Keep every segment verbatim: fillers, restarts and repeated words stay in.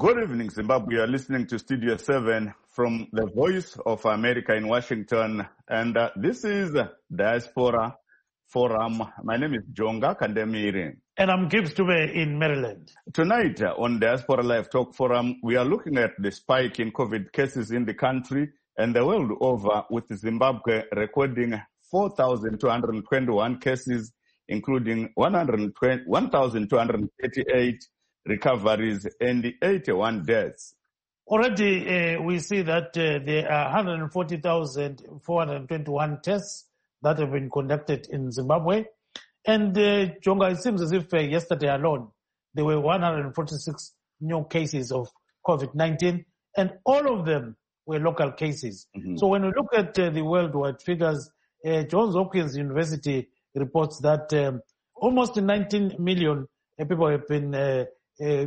Good evening, Zimbabwe. You are listening to Studio seven from the Voice of America in Washington. And uh, this is Diaspora Forum. My name is Jonga Kandemiri. And I'm Gibbs Dube in Maryland. Tonight uh, on Diaspora Live Talk Forum, we are looking at the spike in COVID cases in the country and the world over, with Zimbabwe recording four thousand two hundred twenty-one cases, including one thousand two hundred thirty-eight recoveries and eighty-one deaths. Already, uh, we see that uh, there are one hundred forty thousand four hundred twenty-one tests that have been conducted in Zimbabwe. And, uh, Jonga, it seems as if uh, yesterday alone, there were one hundred forty-six new cases of COVID nineteen, and all of them were local cases. Mm-hmm. So when we look at uh, the worldwide figures, uh, Johns Hopkins University reports that um, almost nineteen million uh, people have been uh, Uh,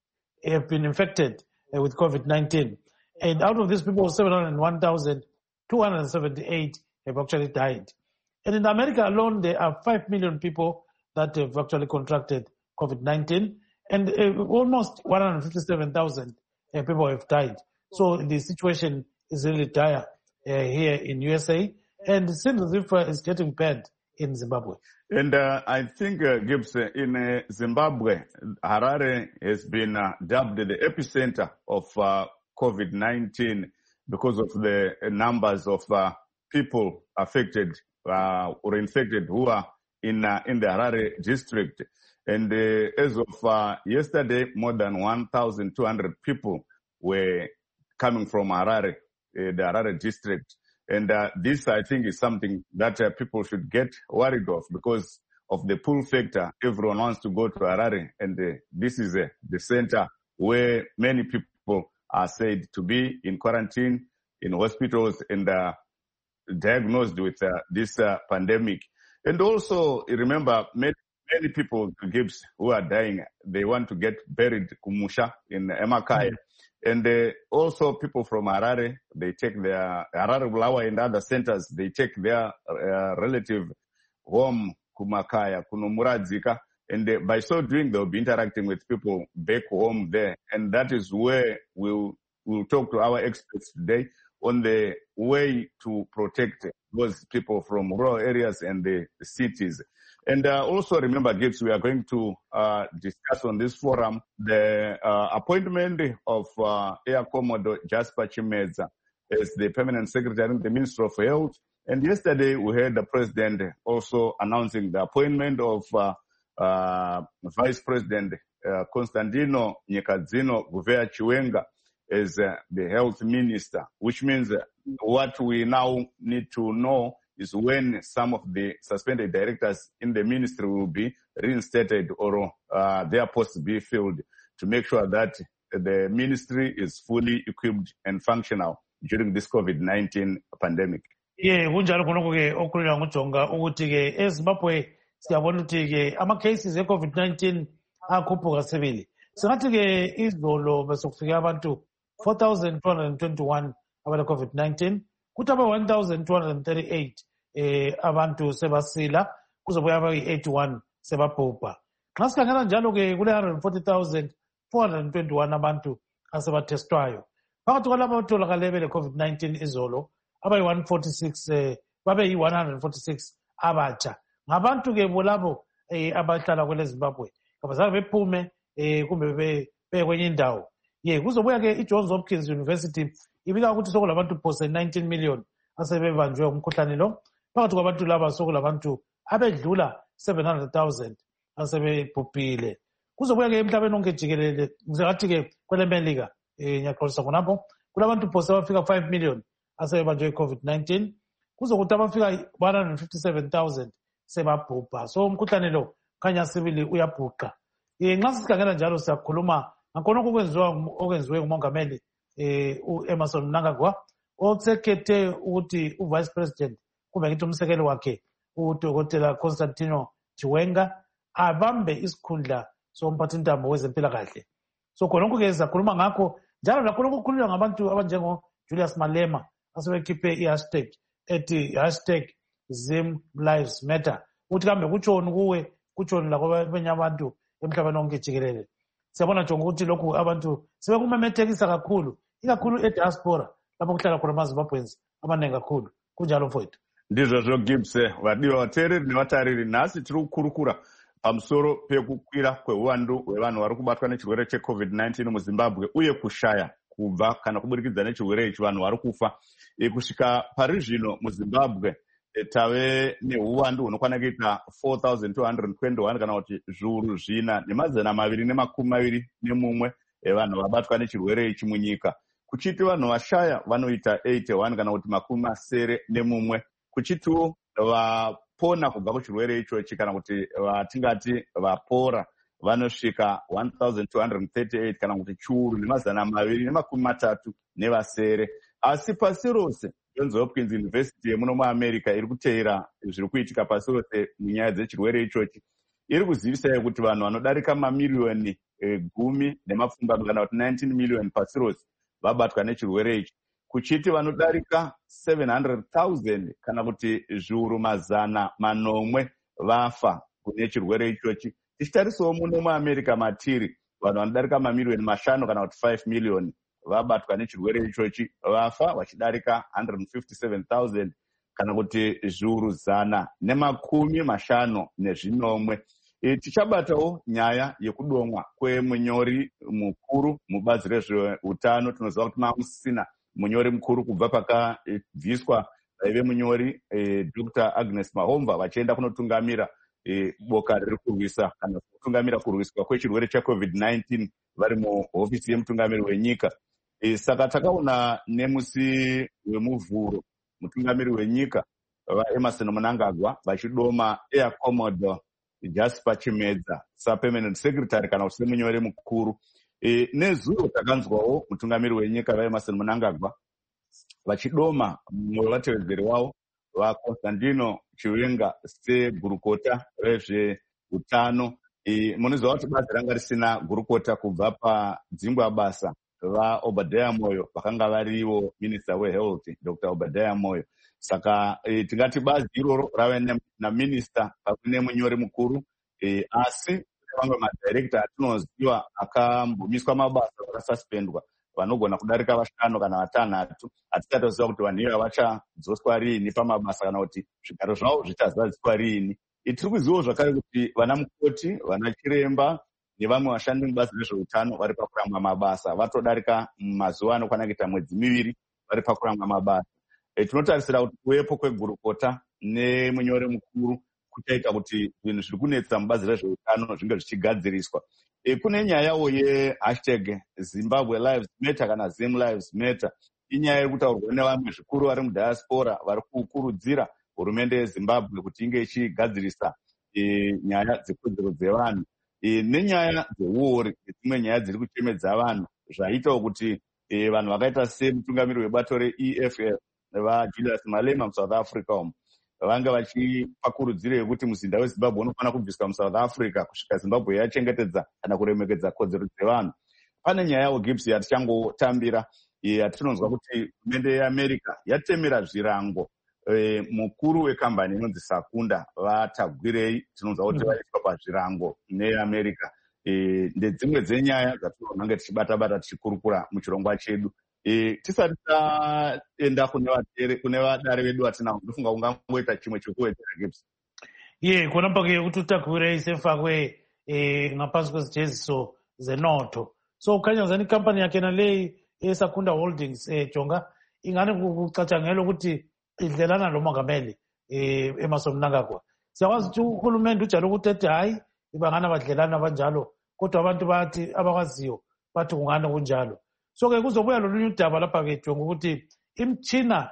have been infected uh, with COVID nineteen. And out of these people, seven hundred one thousand two hundred seventy-eight have actually died. And in America alone, there are five million people that have actually contracted COVID nineteen, and uh, almost one hundred fifty-seven thousand uh, people have died. So the situation is really dire uh, here in U S A, and it seems as if uh, it's getting bad in Zimbabwe. And uh, I think, uh, Gibbs, in uh, Zimbabwe, Harare has been uh, dubbed the epicenter of uh, COVID nineteen because of the numbers of uh, people affected uh, or infected who are in uh, in the Harare district. And uh, as of uh, yesterday, more than one thousand two hundred people were coming from Harare, uh, the Harare district. And uh, this, I think, is something that uh, people should get worried of because of the pull factor. Everyone wants to go to Harare, and uh, this is uh, the center where many people are said to be in quarantine, in hospitals, and uh, diagnosed with uh, this uh, pandemic. And also, remember, many, many people, Gibbs, who are dying, they want to get buried Kumusha in Emakaya. Mm-hmm. And uh, also people from Harare, they take their, Harare Bulawa and other centers, they take their uh, relative home, Kumakaya, Kunumuradzika, and uh, by so doing, they'll be interacting with people back home there. And that is where we'll, we'll talk to our experts today on the way to protect those people from rural areas and the cities. And uh, also remember, Gibbs, we are going to uh, discuss on this forum the uh, appointment of uh, Air Commodore Jasper Chimeza as the permanent secretary in the Ministry of Health. And yesterday we heard the president also announcing the appointment of uh, uh, Vice President uh, Constantino Nyekadzino Guvea Chiwenga as uh, the health minister, which means uh, what we now need to know is when some of the suspended directors in the ministry will be reinstated or uh, their posts be filled to make sure that the ministry is fully equipped and functional during this COVID nineteen pandemic. Yeah, kunjalo khonoko ke okhulula nguJonga ukuthi ke eZimbabwe siyabona ukuthi ke ama cases e COVID nineteen akhuphuka sibili. Singathi ke izolo besokufika abantu four thousand two hundred twenty-one abale COVID nineteen, kuthi aba one thousand two hundred thirty-eight eh abantu sebasila, kuzobuya aba eighty-one sebabhubha. Xa sikhangela njalo ke kule one hundred forty thousand four hundred twenty-one abantu asebathestwayo. Phakathi kwalabo abatholakale bele COVID nineteen izolo, abayi one forty-six eh babe yi one hundred forty-six abatsha. Ngabantu ke bolabo eh abahlala kwele Zimbabwe. Kabazange bephume eh kumbe be be kwenye indawo. Ye kuzobuya ke iJohns Hopkins University ibika ukuthi sokulabantu phose nineteen million asebebanjwe umkhuhlane lo. Phakathi kwabantu laba sokulabantu abedlula seven hundred thousand asebebhubhile. Kuzobuya ke emhlabeni onke jikelele ngizathi ke kwele Melika eh ngiyaxolisa khonapho kulabantu phose abafika five million asebebanjwe COVID nineteen. Kuzokuthi abafika one hundred fifty-seven thousand sebabhubha. So umkhuhlane lo khanya sibili uyabhuqa. Eh nxa sikhangela njalo siyakhuluma ngakhona okwenziwa okwenziwe ngumongameli eh uEmmerson Mnangagwa osekhethe ukuthi uvice president kumbe ngithi umsekeli wakhe uDokotela Constantino Chiwenga abambe isikhundla somphathintambo wezempilakahle. So khonokho ke sizakhuluma ngakho njalo lakhona ukukhuluma ngabantu abanjengo Julius Malema asebekhiphe i-hashtag ethi hashtag Zim Lives Matter. Uthi kambe kutshoni kuwe kutshoni lakwabanye abantu emhlabeni onke jikelele. siyabona jonga ukuthi lokhu abantu sebekumemethekisa kakhulu ikakhulu ediaspora lapho kuhlala khona amaZimbabweans abaningi kakhulu kunjalo mfowethu. Ndizvozvo Gibbs, vadiwa vateereri nevatariri, nhasi tiri kukurukura pamusoro pekukwira kweuwandu hwevanhu vari kubatwa nechirwere checovid nineteen muZimbabwe uye kushaya kubva kana kuburikidza nechirwere ichi vanhu vari kufa. E, kusvika pari zvino muZimbabwe e, tave neuwandu hunokwana kuita four thousand two hundred twenty-one kana kuti zviuru zvina nemazana maviri nemakumi maviri nemumwe evanhu vabatwa nechirwere ichi munyika. Kuchiti vanhu vashaya vanoita eighty-one kana kuti makumi masere nemumwe. Kuchitiwo vapona kubva kuchirwere ichochi kana kuti vatingati vapora vanosvika one thousand two hundred thirty-eight kana kuti chiuru nemazana maviri nemakumi matatu nevasere. Asi pasi rose Johns Hopkins University yemuno muAmerica iri kuteera zviri kuitika pasi rose munyaya dzechirwere ichochi iri kuzivisai kuti vanhu vanodarika mamiliyoni e, gumi nemapfumbamwe kana kuti nineteen million pasi rose vabatwa nechirwere ichi. Kuchiti vanodarika seven hundred thousand kana kuti zviuru mazana manomwe vafa kune chirwere ichochi. Tichitarisawo muno muAmerica matiri vanhu vanodarika mamiliyoni mashanu kana kuti five million vabatwa nechirwere ichochi vafa vachidarika one hundred fifty-seven thousand kana kuti zviuru zana nemakumi mashanu nezvinomwe. E, tichabatawo nyaya yekudomwa kwemunyori mukuru mubazi rezveutano. Tinoziva kuti mamusina munyori mukuru kubva pakabviswa vaive munyori e, Doctor Agnes Mahomva vachienda kunotungamira e, boka riri kurwisa kana kutungamira kurwiswa kwechirwere checovid nineteen vari muhofisi yemutungamiri wenyika. E, saka takaona nemusi wemuvhuro mutungamiri wenyika vaEmerson Mnangagwa vachidoma Air Commodore Jasper Chimedza sapermanent secretary kana kuti semunyori mukuru. E, nezuro takanzwawo mutungamiri wenyika vaEmerson Mnangagwa vachidoma mumwe wevatevedzeri wavo vaConstantino Chiwenga segurukota rezveutano. E, munoziva kuti bazi ranga risina gurukota kubva padzingwa basa vaObadiah Moyo vakanga varivo minister wehealth Doctor Obadiah Moyo. Saka e, tingati bazi iroro rave naminister pamwe nemunyori mukuru. E, asi vamwe madirector atinoziva akambomiswa mabasa vakasuspendwa vanogona kudarika vashanu kana vatanhatu. Hatisatoziva kuti vanhu iva vachadzoswa riini pamabasa kana kuti zvigaro zvavo zvichazadziswa riini. E, tiri kuzivawo zvakare kuti vana mukoti, vana chiremba nevamwe vashandi mubazi rezveutano vari pakurangwa mabasa vatodarika mazuva anokwana kuita mwedzi miviri vari pakurangwa mabasa. E, tinotarisira kuti kuvepo kwegurukota nemunyori mukuru kuchaita kuti zvinhu zviri kunetsa mubazi rezveutano zvinge zvichigadziriswa. E, kune nyayawo yehashtag Zimbabwe Lives Matter kana Zim Lives Matter. Inyaya iri kutaurwa nevamwe zvikuru vari mudiaspora vari kukurudzira hurumende yeZimbabwe kuti inge ichigadzirisa e, nyaya dzekodzero dzevanhu e, nenyaya dzeuori nedzimwe nyaya dziri kuchemedza vanhu zvaitawo kuti e, vanhu vakaita semutungamiri webato reE F F vaJulius Malema muSouth Africa umu vanga vachipakurudziro yekuti muzinda weZimbabwe unofanira kubviswa muSouth Africa kusvika Zimbabwe yachengetedza kana kuremekedza kodzero dzevanhu. Pane nyayawo Gibbs yatichangotambira yatinonzwa kuti hurumende yeAmerica yatemera zvirango e, mukuru wekambani inonzi Sakunda vatagwirei. Tinonzwa kuti vaiswa pazvirango neAmerica. E, ndedzimwe dzenyaya dzatinonge tichibata-bata tichikurukura muchirongwa chedu. E, tisati taenda kune vadare vedu vatinavo ndofunga ungangoita chimwe chekuwedzera Gibbs. Ye kona pake kuti utagwirei sefakwe eh, ngaphansi kwezijeziso zenotho. So kukhanya zani company yakhe naleyi eSakunda Holdings eh Jonga ingane kucatshangela ukuthi idlelana lomongameli eh Emmerson Mnangagwa. Siyakwazi ukuthi uhulumende ujalo ukuthi ethi hayi ibangana badlelana abanjalo kodwa abantu bathi abakwaziyo bathi kungane kunjalo. So ke kuzobuya lolunye udaba lapha ke Jonga ukuthi imtshina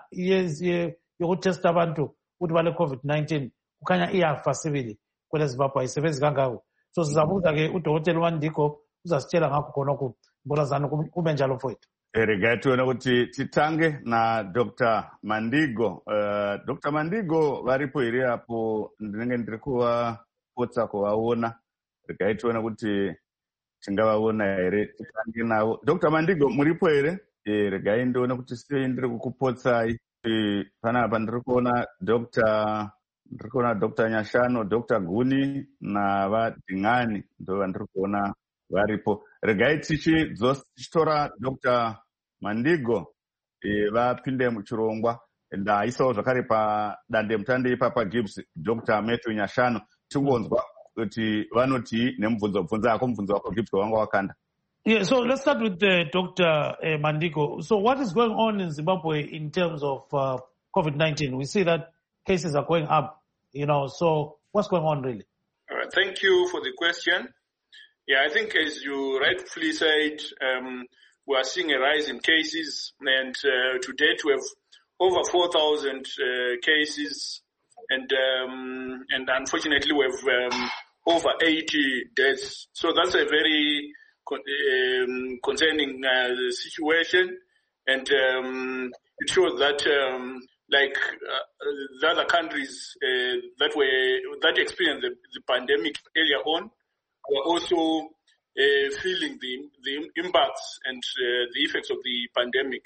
yokutesta abantu ukuthi bale covid nineteen kukhanya iyafa sibili kwele Zimbabwe ayisebenzi kangako. So sizabuza ke udokotela uMandiko uzasitshela ngakho khonokho mbolazana kube njalo mfowethu. Erega tione kuti titange na Doctor Mandigo. Uh, Doctor Mandigo varipo here apo ndinenge ndiri kuvapotsa kuvaona. Rega tione kuti tingavaona here titange navo. Doctor Mandigo muripo here? Eh, rega ndione kuti sei ndiri kukupotsai. Eh, panapa ndiri kuona Doctor ndiri kuona Doctor Nyashano, Doctor Guni na vaDingani ndo vandiri kuona varipo. Regai tichitora Doctor Mandigo vapinde muchirongwa ndaisawo zvakare padande mutande ipapa Gibbs Doctor Matthew Nyashanu tingonzwa kuti vanoti nemubvunzo bvunza ako mubvunzo wako Gibbs wanga wakanda. Yeah, so let's start with uh, Doctor Uh, Mandigo. So what is going on in Zimbabwe in terms of uh, COVID nineteen? We see that cases are going up, you know, so what's going on really? All right, thank you for the question. Yeah, I think as you rightfully said, um, we are seeing a rise in cases, and uh, to date we have over four thousand uh, cases, and um, and unfortunately we have um, over eighty deaths. So that's a very um, concerning uh, situation, and um, it shows that um, like uh, the other countries uh, that were that experienced the, the pandemic earlier on were also uh, feeling the the impacts and uh, the effects of the pandemic.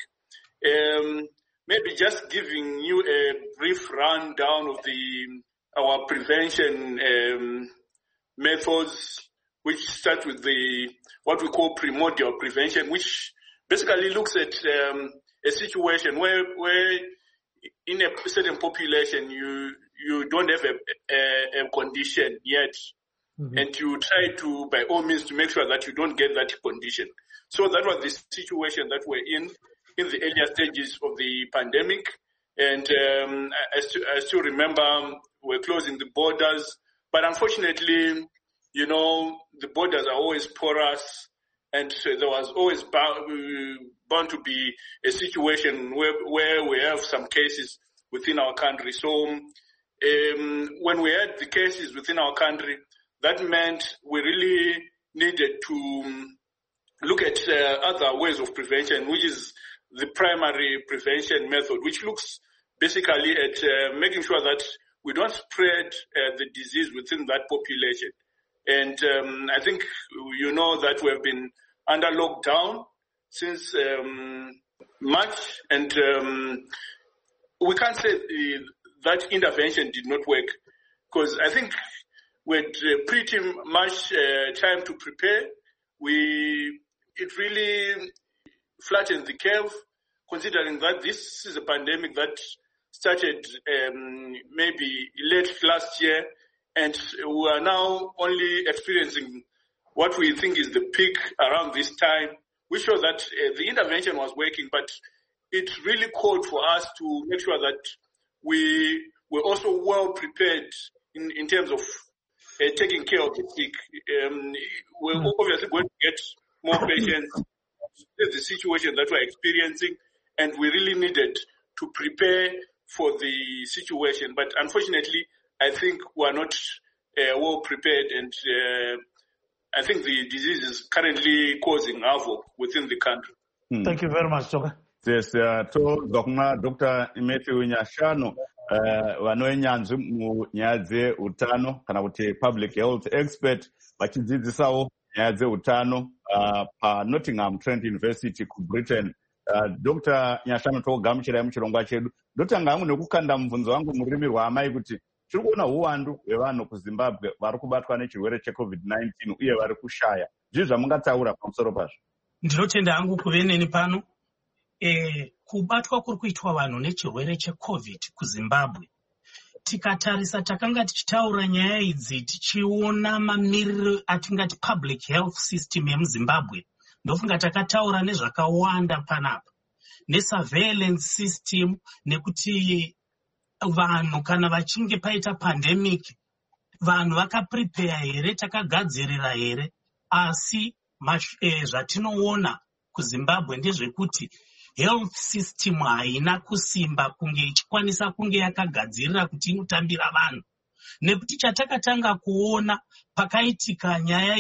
Um, maybe just giving you a brief rundown of the our prevention um, methods, which start with the what we call primordial prevention, which basically looks at um, a situation where where in a certain population you you don't have a, a, a condition yet, mm-hmm. and you try to by all means to make sure that you don't get that condition. So that was the situation that we're in in the earlier stages of the pandemic, and um, I, still, I still remember we're closing the borders, but unfortunately, you know, the borders are always porous, and so there was always bound, bound to be a situation where, where we have some cases within our country. So um, when we had the cases within our country, that meant we really needed to look at uh, other ways of prevention, which is the primary prevention method, which looks basically at uh, making sure that we don't spread uh, the disease within that population. And um, I think you know that we have been under lockdown since um, March, and um, we can't say uh, that intervention did not work, because I think we had uh, pretty much uh, time to prepare. We it really flattened the curve, considering that this is a pandemic that started um, maybe late last year, and we are now only experiencing what we think is the peak around this time, which shows that uh, the intervention was working, but it really called for us to make sure that we were also well prepared in, in terms of uh, taking care of the sick. Um, we're obviously going to get more patients. This is the situation that we're experiencing, and we really needed to prepare for the situation. But unfortunately, I think we're not uh, well prepared, and uh, I think the disease is currently causing havoc within the country. Hmm. Thank you very much, Doctor. Yes, uh, to Doctor Matthew Nyashanu, vanoenyanzvi munyaya dzeutano kana kuti public health expert vachidzidzisawo nyaya dzeutano pa Nottingham Trent University ku Britain. Uh, Doctor Nyashanu togamuchirai muchirongwa chedu. Ndotanga hangu nekukanda mubvunzo wangu mururimi rwaamai kuti tiri kuona uwandu hwevanhu kuZimbabwe vari kubatwa nechirwere checovid nineteen uye vari kushaya. Zvii zvamungataura pamusoro pazvo? Ndinotenda hangu kuve neni pano. E, kubatwa kuri kuitwa vanhu nechirwere checovid kuZimbabwe. Tikatarisa takanga tichitaura nyaya idzi tichiona mamiriro atingati public health system yemuZimbabwe. Ndofunga takataura nezvakawanda panapa. Nesurveillance system, nekuti vanhu kana vachinge paita pandemic, vanhu vakaprepare here, takagadzirira here. Asi eh, zvatinoona kuZimbabwe ndezvekuti health system haina kusimba kunge ichikwanisa kunge yakagadzirira kuti inotambira vanhu. Nekuti chatakatanga kuona pakaitika nyaya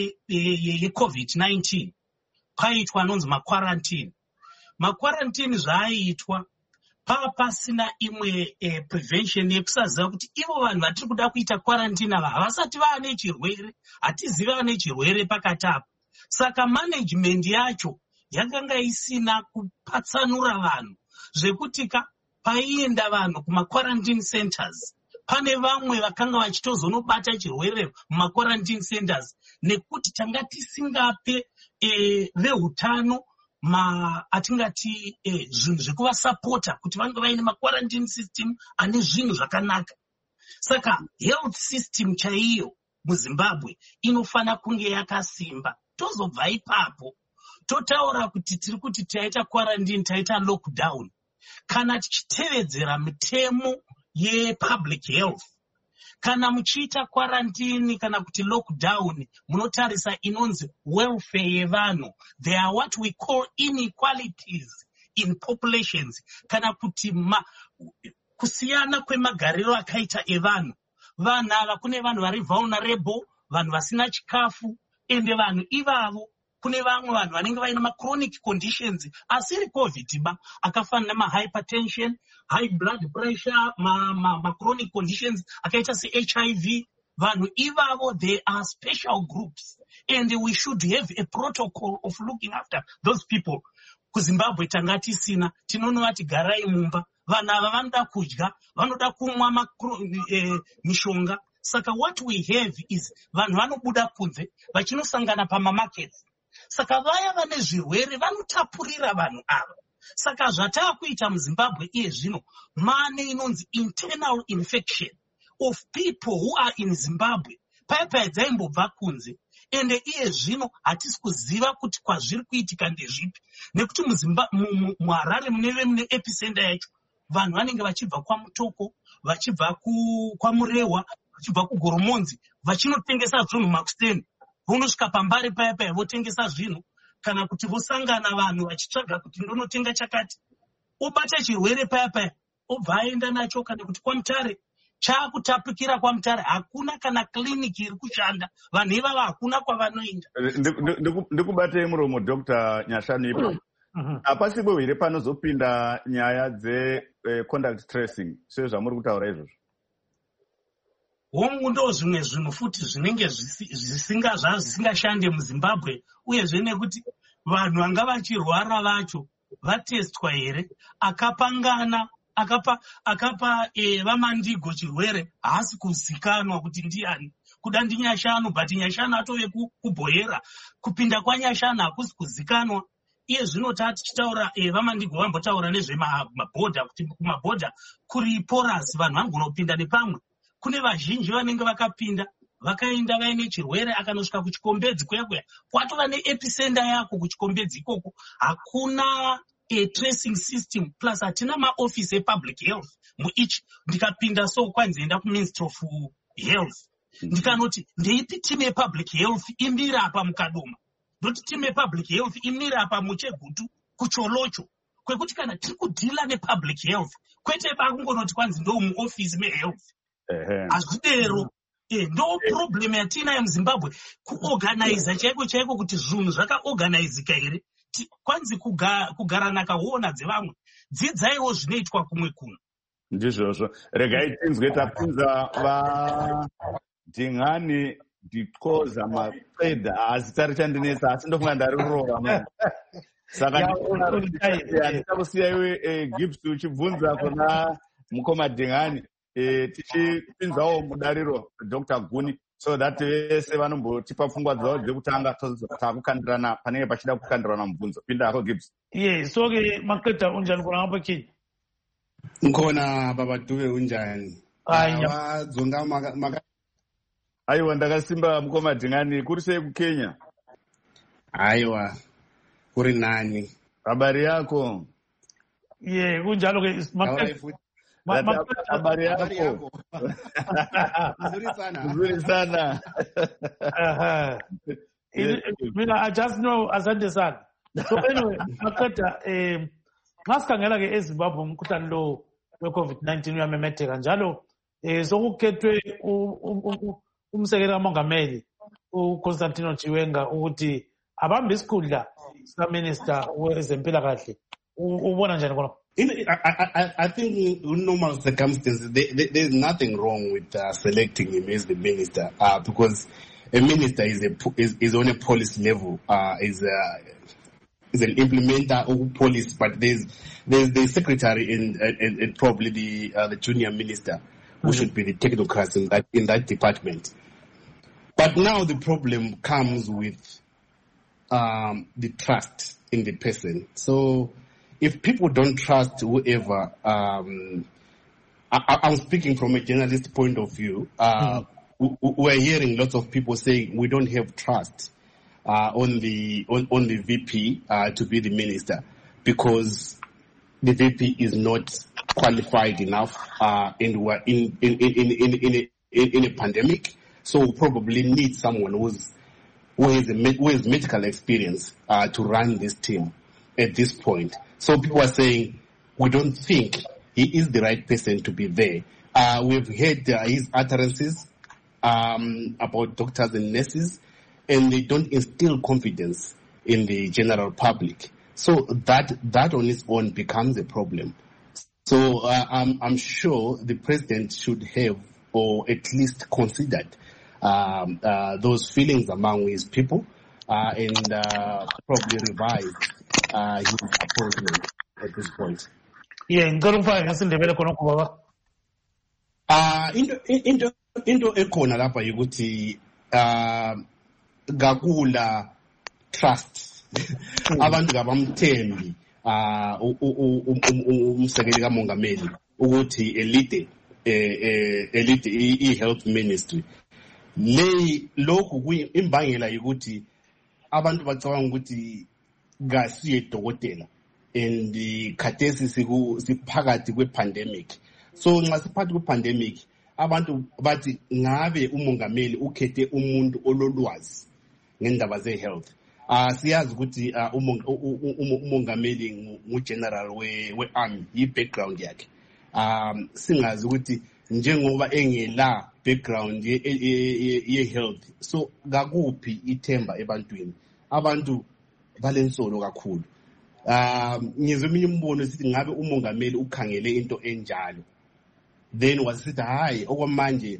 yecovid nineteen, paitwa anonzi makwarantini. Makwarantini zvaaitwa pava pasina imwe eh, prevention yekusaziva kuti ivo vanhu vatiri kuda kuita quarantine ava havasati vaane chirwere, hatizivi vaane chirwere pakati apa. Saka management yacho yakanga isina kupatsanura vanhu zvekuti ka paienda vanhu kuma quarantine centers, pane vamwe vakanga vachitozonobata chirwere muma quarantine centers nekuti tanga tisingape eh, veutano ma atingati eh, zvinhu zvekuvasapota kuti vange vaine makwarantine system ane zvinhu zvakanaka. Saka health system chaiyo muZimbabwe inofana kunge yakasimba. Tozobva ipapo totaura kuti tiri kuti taita quarantine, taita lockdown. Kana tichitevedzera mitemo yepublic health, kana muchiita quarantine kana kuti lockdown, munotarisa inonzi welfare yevanhu. There are what we call inequalities in populations. Kana kuti ma, kusiyana kwemagariro akaita evanhu. Vanhu ava kune vanhu vari vulnerable, vanhu vasina chikafu, ende vanhu ivavo kune vamwe vanhu vanenge vaina ma chronic conditions asiri covid ba, akafanana nama hypertension, high blood pressure, ma, ma, ma chronic conditions akaita se H I V. Vanhu ivavo, they are special groups and we should have a protocol of looking after those people. KuZimbabwe tanga tisina, tinonoti garai mumba, vanhu ava vanoda kudya, vanoda kumwa eh, mishonga. Saka what we have is vanhu vanobuda kunze vachinosangana pama markets. Saka vaya vane zvirwere vanotapurira vanhu ava. Saka zvatakuita muZimbabwe iye zvino mane inonzi internal infection of people who are in Zimbabwe. Paya paya dzaimbobva kunze. Ende iye zvino hatisi kuziva kuti kwazviri kuitika ndezvipi. Nekuti muHarare muneve mune epicenter yacho. Vanhu vanenge vachibva kwaMutoko, vachibva kwaMurewa, vachibva kuGoromonzi, vachinotengesa zvinhu muMakuseni. Vonosvika pambare paya paya votengesa zvinhu, kana kuti vosangana vanhu vachitsvaga kuti ndonotenga chakati. Obata chirwere paya paya, obva aenda nacho kana kuti kwaMutare. Chaakutapukira kwaMutare, hakuna kana kliniki iri kushanda. Vanhu ivava hakuna kwavanoenda. Ndikubatei muromo Doctor Nyashanu ipo. Hapasipo here panozopinda nyaya dze eh, contact tracing sezvo zvamuri kutaura izvozvo. Hongu ndo zvimwe zvinhu futi zvinenge zvisinga zvisingashande muZimbabwe, uyezve nekuti vanhu vanga vachirwara vacho vatestwa here, akapangana akapa akapa eh, vamandigo chirwere haasi kuzikanwa kuti ndiani. Kuda ndiNyashanu, but Nyashanu atove kubhoyera, kupinda kwaNyashanu hakusi kuzikanwa. Iye zvino tati chitaura eh, vamandigo vambotaura nezve mabhodha, kuti kumabhodha kuri porous, vanhu vangonopinda nepamwe. Kune vazhinji vanenge vakapinda vakaenda vaine chirwere akanosvika kuchikombedzi kuya kuya kwatova neepicenter yako kuchikombedzi ikoko. Hakuna a tracing system, plus hatina maoffice epublic health muichi. Ndikapinda so kwanzi enda kuministry of health, ndikanoti ndeipi team yepublic health imira apa mukadoma, ndoti team yepublic health imira apa muChegutu kuCholocho, kwekuti kana tiri kudhila nepublic health kwete bakungonoti kwanzi ndo muoffice mehealth. Azvidero eh, ndo problem yatina muZimbabwe, kuorganize chaiko chaiko kuti zvinhu zvakaorganizika here. Kwanzi kugara nakaona dzevamwe, dzidzaiwo zvinoitwa kumwe kuno. Ndizvozvo, regai tinzwe tapinza vaDingani Dikoza Maqeda, asi tarichandinesa, asi ndofunga ndarirova. Saka nditakusiya iwe Gibbs uchibvunza kuna mukoma Dingani, tichipinzawo mudariro Doctor Guni, so that vese vanombotipa pfungwa dzavo dzekutanga takukandirana panenge pachida kukandirana mubvunzo. Pinda hako Gibbs. Ye, so ke Maqeda unjani kuna hapa kini? Nkona baba Dube unjani? Aya. Zonga maka. Aiwa ndakasimba mukoma Dingani, kuri sei kuKenya? Aiwa. Kuri nani? Habari yako? Ye, unjalo ke Maqeda. Habari yako? Nzuri sana. Nzuri sana. Aha. Mina, I just know asante sana. So anyway, Maqeda, eh, ngasikhangela ke eZimbabwe umkhuhlane lo we-COVID nineteen uyamemetheka njalo eh sokukethwe umsekeli kamongameli uConstantino Chiwenga ukuthi abambe isikhundla sikaminister wezempilakahle. Ubona njani khona? In, I, I, I think in normal circumstances, there, there, there's nothing wrong with uh, selecting him as the minister, uh, because a minister is a is, is on a policy level, uh, is a, is an implementer of policy, but there's there's the secretary and and, and probably the uh, the junior minister who mm-hmm. should be the technocrats in that in that department. But now the problem comes with um, the trust in the person. So if people don't trust whoever, um, I, I'm speaking from a journalist point of view, uh, mm-hmm. we're hearing lots of people saying we don't have trust uh, on the on, on the V P uh, to be the minister because the V P is not qualified enough uh, and we're in in in in in, in, a, in, in a pandemic. So we probably need someone who's who has, a, who has medical experience uh, to run this team at this point. So people are saying we don't think he is the right person to be there. Uh, we've heard uh, his utterances um, about doctors and nurses, and they don't instill confidence in the general public. So that that on its own becomes a problem. So uh, I'm, I'm sure the president should have, or at least considered, Um, uh, those feelings among his people uh, and uh, probably revise uh, his appointment at this point. Yeah, ngicela ufake ngesindebele khonokho baba. Ah into into into ekhona lapha ukuthi uh gakula trust abantu kabamthembi ah umsekeli kamongameli ukuthi elide elide i-health ministry. Le lokhu kuyimbangela ukuthi abantu bacabanga ukuthi ngasiye dokotela and khathesi siphakathi kwe-pandemic. So nxa siphakathi kwe-pandemic abantu bathi ngabe umongameli ukhethe umuntu ololwazi ngendaba ze-health. Uh, siyazi ukuthi uh, umongameli ngu-general we-army yi-background yakhe. Um, singazi ukuthi njengoba engela background ye-health so kakuphi ithemba ebantwini abantu balensolo kakhulu. Um ngizwe eminye imbono sithi ngabe umongameli ukhangele into enjalo then wasithi hayi okwamanje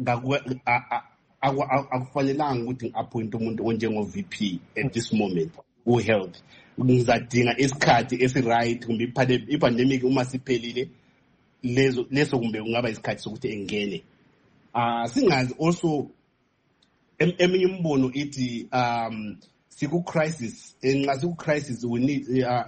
akufanelanga ukuthi ngi-appoint umuntu onjengo-V P at this moment u-health. Ngizadinga isikhathi esi-right kumbe i-pandemic uma siphelile lezo leso kumbe kungaba isikhathi sokuthi engene. Uh, singazi also eminye imbono ithi um siku crisis nxa siku crisis we need uh,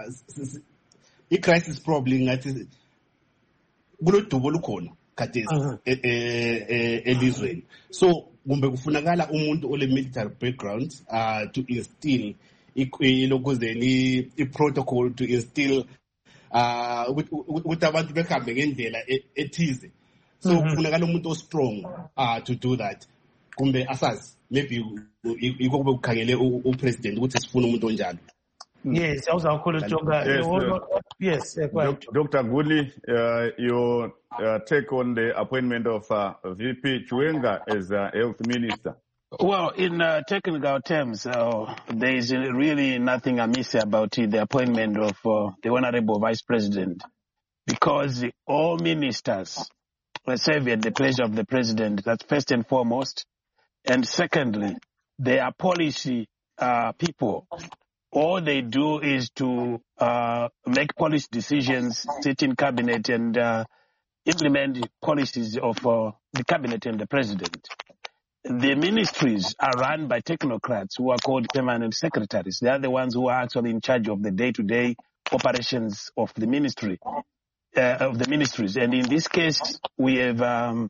i crisis probably ngathi kulodubo lukhona khathesi elizweni. So kumbe kufunakala umuntu ole military background uh, to instill ilokozeni i-protocol to instill uh ukuthi abantu behambe ngendlela ethize. So kufunakala umuntu strong uh to do that. Kumbe asazi maybe iko kube kukhangele upresident ukuthi sifuna umuntu onjalo. Yes, awuzakhulu Jonga. Yes, quite. Doctor Guli, uh, your uh, take on the appointment of uh, V P Chwenga as uh, health minister. Well, in uh, technical terms, uh, there is really nothing amiss about uh, the appointment of uh, the Honorable Vice President, because all ministers serve at the pleasure of the President. That's first and foremost. And secondly, they are policy uh, people. All they do is to uh, make policy decisions, sit in cabinet, and uh, implement policies of uh, the cabinet and the President. The ministries are run by technocrats who are called permanent secretaries. They are the ones who are actually in charge of the day-to-day operations of the ministry, uh, of the ministries. And in this case, we have um,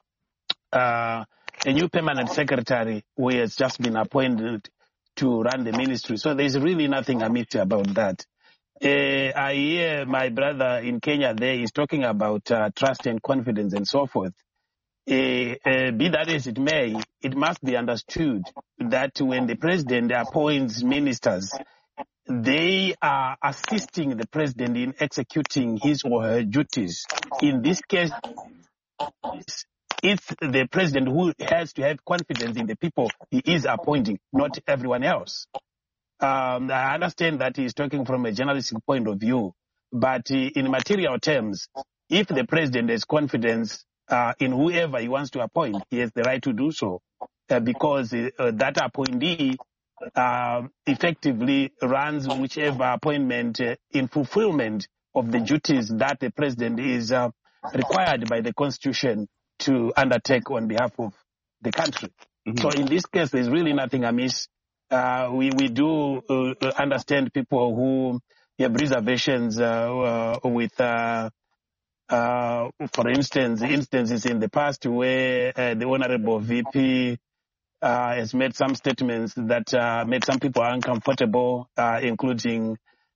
uh, a new permanent secretary who has just been appointed to run the ministry. So there's really nothing amiss about that. Uh, I hear my brother in Kenya there is talking about uh, trust and confidence and so forth. Uh, uh, be that as it may, it must be understood that when the president appoints ministers, they are assisting the president in executing his or her duties. In this case, it's the president who has to have confidence in the people he is appointing, not everyone else. Um, I understand that he's talking from a journalistic point of view, but uh, in material terms, if the president has confidence Uh, in whoever he wants to appoint, he has the right to do so, uh, because uh, that appointee uh, effectively runs whichever appointment uh, in fulfillment of the duties that the president is uh, required by the Constitution to undertake on behalf of the country. Mm-hmm. So in this case, there's really nothing amiss. Uh, we, we do uh, understand people who have reservations uh, uh, with, uh, uh, for instance, instances in the past where uh, the Honorable V P uh, has made some statements that uh, made some people uncomfortable, uh, including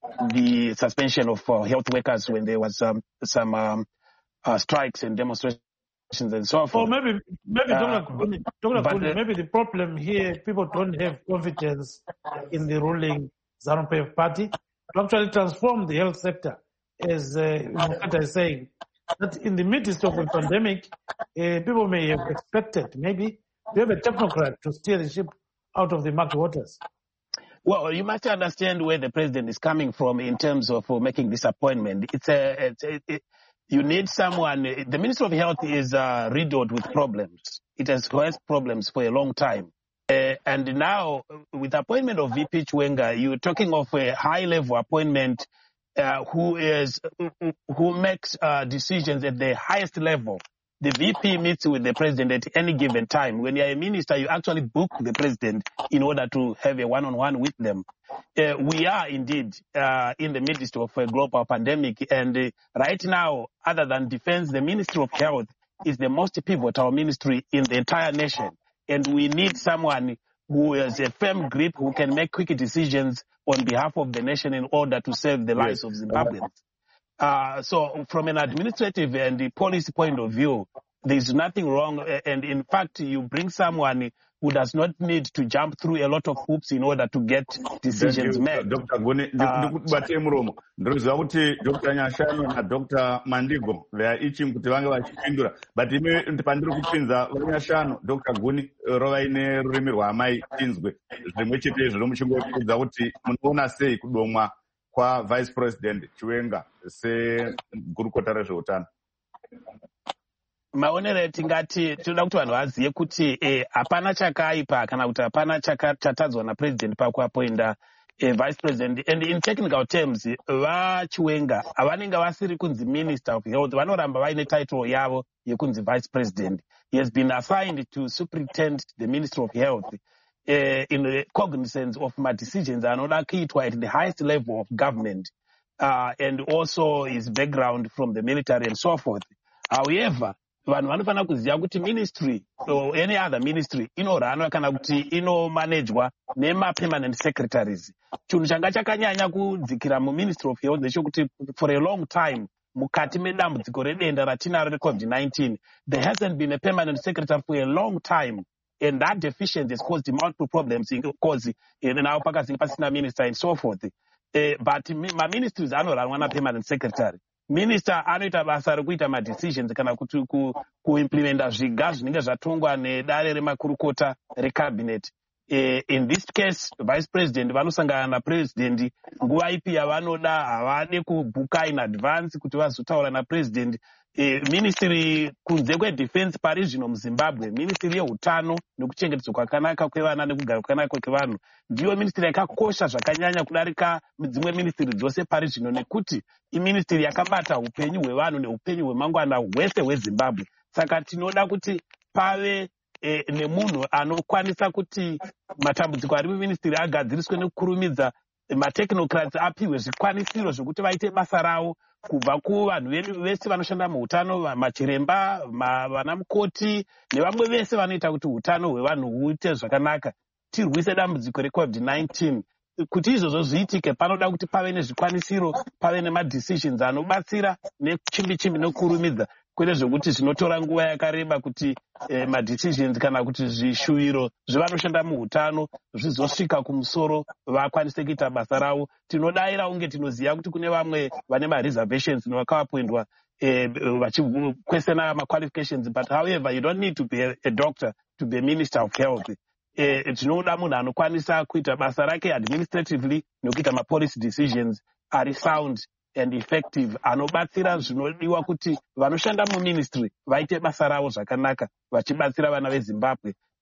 the suspension of uh, health workers when there was um, some um, uh, strikes and demonstrations and so forth. Or maybe, maybe, Uh, Doctor Kuni, Doctor but, Kuni, uh, maybe the problem here, people don't have confidence in the ruling ZANU-P F party to actually transform the health sector, as uh, Mukata is saying, that in the midst of a pandemic, uh, people may have expected maybe to have a technocrat to steer the ship out of the murky waters. Well, you must understand where the president is coming from in terms of uh, making this appointment. It's a, it's a it, you need someone. The Ministry of Health is uh, riddled with problems. It has had problems for a long time. Uh, and now, with the appointment of V P Chwenga, you're talking of a high-level appointment uh, who is who makes uh, decisions at the highest level. The V P meets with the president at any given time. When you're a minister, you actually book the president in order to have a one-on-one with them. Uh, we are indeed uh, in the midst of a global pandemic. And uh, right now, other than defense, the Ministry of Health is the most pivotal ministry in the entire nation. And we need someone who has a firm grip, who can make quick decisions on behalf of the nation in order to save the lives yes. of Zimbabweans. Uh, so from an administrative and the policy point of view, there's nothing wrong. And in fact, you bring someone who does not need to jump through a lot of hoops in order to get decisions made. Doctor Guni, ndikubate muromo. Ndiriziva kuti Doctor Nyashanu na Doctor Mandigo, they are each kuti vange vachipindura. But ime pandiri kupinza Nyashanu, Doctor Guni, rova ine rurimi rwamai tinzwe. Zvimwe chete zviri muchingopinza kuti munoona sei kudomwa kwa Vice President Chwenga segurukota rezveutano. Maonero etingati tinoda kuti vanhu vazive kuti eh, hapana chakaipa kana kuti hapana chatadzwa napresident pakuapoinda eh, vice president. And in technical terms, vaChwenga havanenge vasiri kunzi Minister of Health, vanoramba vaine title yavo yekunzi Vice President. He has been assigned to superintend the Ministry of Health uh, in the cognizance of my decisions anoda kuitwa at the highest level of government, uh, and also his background from the military and so forth. However, vanhu vanofana kuziva kuti ministry or any other ministry inoranwa kana kuti inomanejwa nema-permanent secretaries. Chinhu changa chakanyanya kudzikira muMinistry of Health ndechekuti for a long time mukati medambudziko redenda ratinaro reCovid nineteen, there hasn't been a permanent secretary for a long time. And that deficiency has caused multiple problems because now pakazenge pasina minister and so forth. Uh, but my ministries anoranwa na-permanent secretary. Minister anoita basa rekuita ma-decisions kana kuti kuimplementa zviga zvinenge zvatongwa nedare remakurukota recabinet. Uh, in this case, vice president vanosangana napresident nguva ipi yavanoda, havade kubhuka in advance kuti vazotaura napresident. Uh, ministry kunze kwedefense pari zvino muZimbabwe, ministry yeutano nekuchengetedzwa kwakanaka kwevana nekugara kwakanaka kwevanhu ndiyo ministry yakakosha zvakanyanya kudarika dzimwe ministry dzose pari zvino, nekuti iministry yakabata upenyu hwevanhu neupenyu hwemangwana hwese hweZimbabwe. Saka tinoda kuti pave eh, nemunhu anokwanisa kuti matambudziko ari muministry agadziriswe nekukurumidza, matechnocrats apiwe zvikwanisiro zvokuti vaite basa ravo, kubva kuvanhu vese vanoshanda muutano, machiremba, vana mukoti nevamwe vese vanoita kuti utano hwevanhu huite zvakanaka, tirwise dambudziko reCovid nineteen. Kuti izvozvo zviitike panoda kuti pave nezvikwanisiro, pave nemadecisions anobatsira nechimbi chimbi nokurumidza, kwete zvokuti zvinotora nguva yakareba kuti eh, madecisions kana kuti zvishuwiro zvevanoshanda muutano zvizosvika kumusoro vakwanise kuita basa ravo. Tinodaira unge tinoziva kuti kune vamwe vane ma-reservations nevakavapoindwa eh, vachikwesena ma-qualifications, but however you don't need to be a, a doctor to be a Minister of Health. Eh, tinoda munhu anokwanisa kuita basa rake administratively nokuita ma-policy decisions ari sound and effective, anobatsira zvinodiwa kuti vanoshanda muministry vaite basa ravo zvakanaka, vachibatsira vana veZimbabwe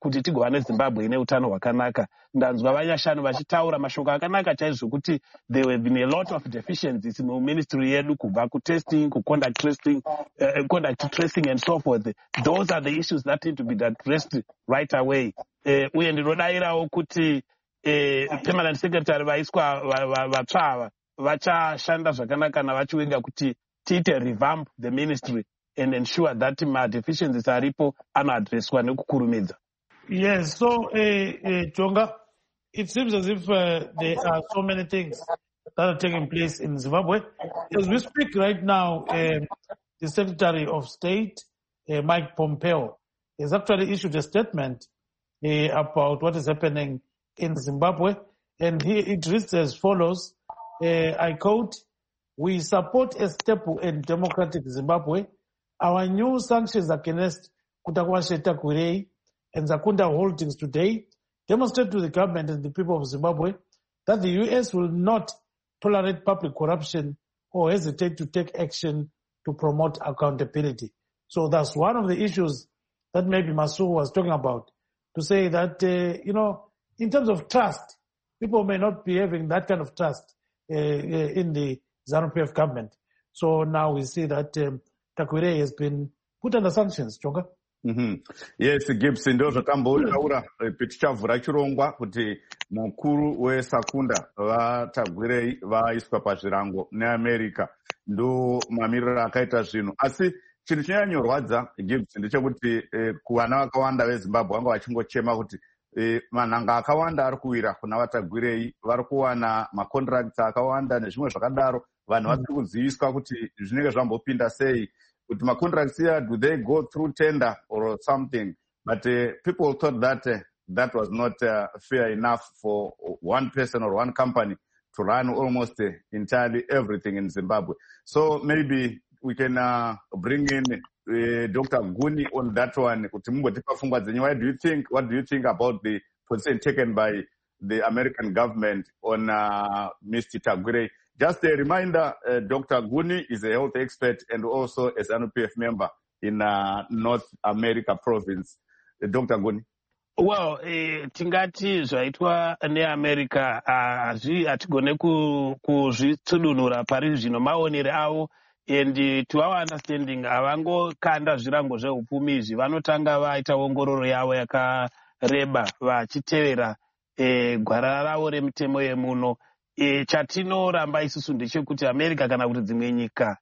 kuti tigova nezimbabwe ine utano hwakanaka. Ndanzwa vanyashanu vachitaura mashoko akanaka chaizvo kuti there have been a lot of deficiencies muministry yedu kubva kutesting, kuconduct tracing, uh, conduct tracing and so forth. Those are the issues that need to be addressed right away. Uh, uye ndinodayirawo kuti uh, permanent secretary vaiswa vatsva vachashanda zvakanaka navachiwenga kuti tiite revamp the ministry and ensure that ma deficiencies aripo anoaddresswa nekukurumidza. Yes, so uh, uh, Jonga, it seems as if uh, there are so many things that are taking place in Zimbabwe. As we speak right now, um, the Secretary of State, uh, Mike Pompeo, has actually issued a statement uh, about what is happening in Zimbabwe, and he, it reads as follows, uh, I quote, "We support a stable and democratic Zimbabwe. Our new sanctions against Kutakwashe Takurei and Zakunda Holdings today demonstrate to the government and the people of Zimbabwe that the U S will not tolerate public corruption or hesitate to take action to promote accountability." So that's one of the issues that maybe Masu was talking about, to say that, uh, you know, in terms of trust, people may not be having that kind of trust uh, in the ZANU-P F government. So now we see that um, Takurei has been put under sanctions, Jonga. Mm-hmm. Yes, Gibson ndo zvakambotaura tichavhura chirongwa kuti mukuru weSakunda vaTagwirei vaiswa pazvirango neAmerica ndo mamiriro akaita zvinhu. Asi chinhu chinyanyorwadza Gibson ndechekuti eh, kuvana vakawanda veZimbabwe vanga vachingochema kuti eh, manhanga akawanda ari kuwira kuna vaTagwirei, vari kuwana macontracts akawanda nezvimwe zvakadaro. Vanhu vari kuziviswa kuti zvinenge zvambopinda sei, kuti macontracts here, do they go through tender or something? But uh, people thought that uh, that was not uh, fair enough for one person or one company to run almost uh, entirely everything in Zimbabwe. So maybe we can uh, bring in uh, Doctor Guni on that one. Why do you think, what do you think about the position taken by the American government on uh, Mister Takurei? Just a reminder, uh, Doctor Guni is a health expert and also a ZANU-P F member in uh, North America province. Uh, Doctor Guni. Well, eh, tingati zvaitwa neAmerica hatigone kuzvitsudunura pari zvino maonere avo, and to our understanding havangokanda zvirango zveupfumi izvi, vanotanga vaita ongororo yavo yakareba vachitevera eh, gwara ravo remitemo yemuno. E, chatinoramba isusu ndechekuti America kana kuti dzimwe nyika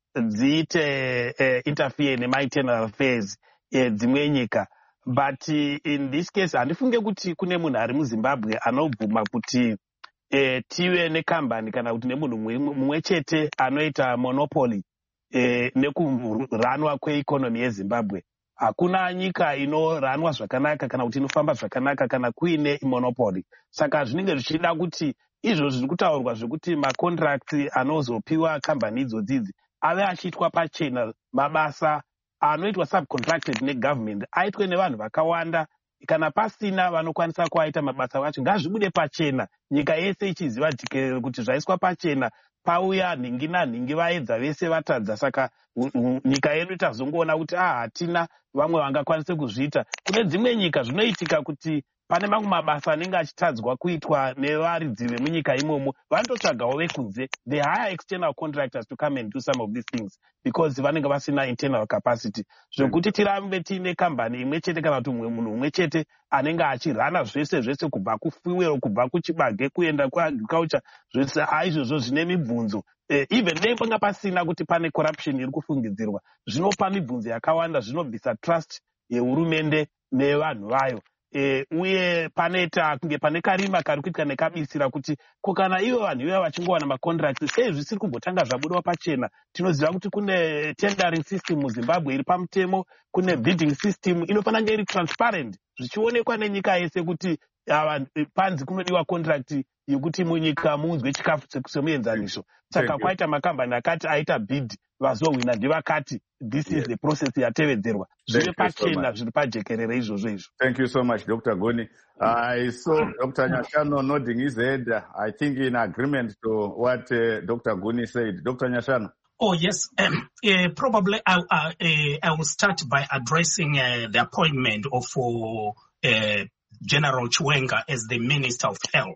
dziite e, interfere nemainternal affairs e, dzimwe nyika. But in this case handifunge kuti kune munhu ari muZimbabwe anobvuma kuti e, tive nekambani kana kuti nemunhu mumwe chete anoita monopoly e, nekuranwa kweeconomy yeZimbabwe. Hakuna nyika inoranwa zvakanaka kana kuti inofamba zvakanaka kana kuine monopoly. Saka zvinenge zvichida kuti izvo zviri kutaurwa zvekuti macontracts anozopiwa kambani idzodzidzi ave achiitwa pachena, mabasa anoitwa subcontracted negovernment aitwe nevanhu vakawanda, kana pasina vanokwanisa kuaita mabasa acho ngazvibude pachena, nyika yese ichiziva kuti zvaiswa pachena, pauya nhingi nanhingi vaedza vese vatadza. Saka nyika yedu tazongoona kuti ah, hatina vamwe vangakwanise kuzviita. Kune dzimwe nyika zvinoitika kuti pane mamwe mabasa anenge achitadzwa kuitwa nevaridzi vemunyika imomo, vanototsvagawo vekunze, they hire external contractors to come and do some of these things because vanenge vasina internal capacity. Zvokuti tirambe tiine kambani imwe chete kana kuti mumwe munhu umwe chete anenge achirana zvese zvese kubva kufuwero, kubva kuchibage kuenda kuagriculture, zvese aizvozvo zvine mibvunzo. Uh, even nepanga pasina kuti pane corruption iri kufungidzirwa, zvinopa mibvunzo yakawanda, zvinobvisa trust yehurumende nevanhu vayo. E, uye paneta kunge pane karima kari kuitika nekabisira kuti ko kana ivo vanhu ivo vachingowana macontracts sei zvisiri kumbotanga zvabudwa pachena. Tinoziva kuti kune tendering system muZimbabwe iri pamutemo, kune bidding system inofanira kunge iri transparent, zvichionekwa nenyika yese kuti ava panzi kunodiwa contract yekuti munyika munzwe chikafu semuenzaniso. Saka kwaita makambani akati aita bid vazowina ndivakati this is the process yatevedzerwa, zviri pachena zviri pajekerere izvozvo izvo. Thank you so much, Doctor Guni. I saw Doctor Nyashano nodding his head, I think in agreement to what uh, Doctor Guni said. Doctor Nyashano. Oh, yes. Um, uh, probably I, uh, uh, I will start by addressing uh, the appointment of uh, uh, General Chiwenga as the Minister of Health.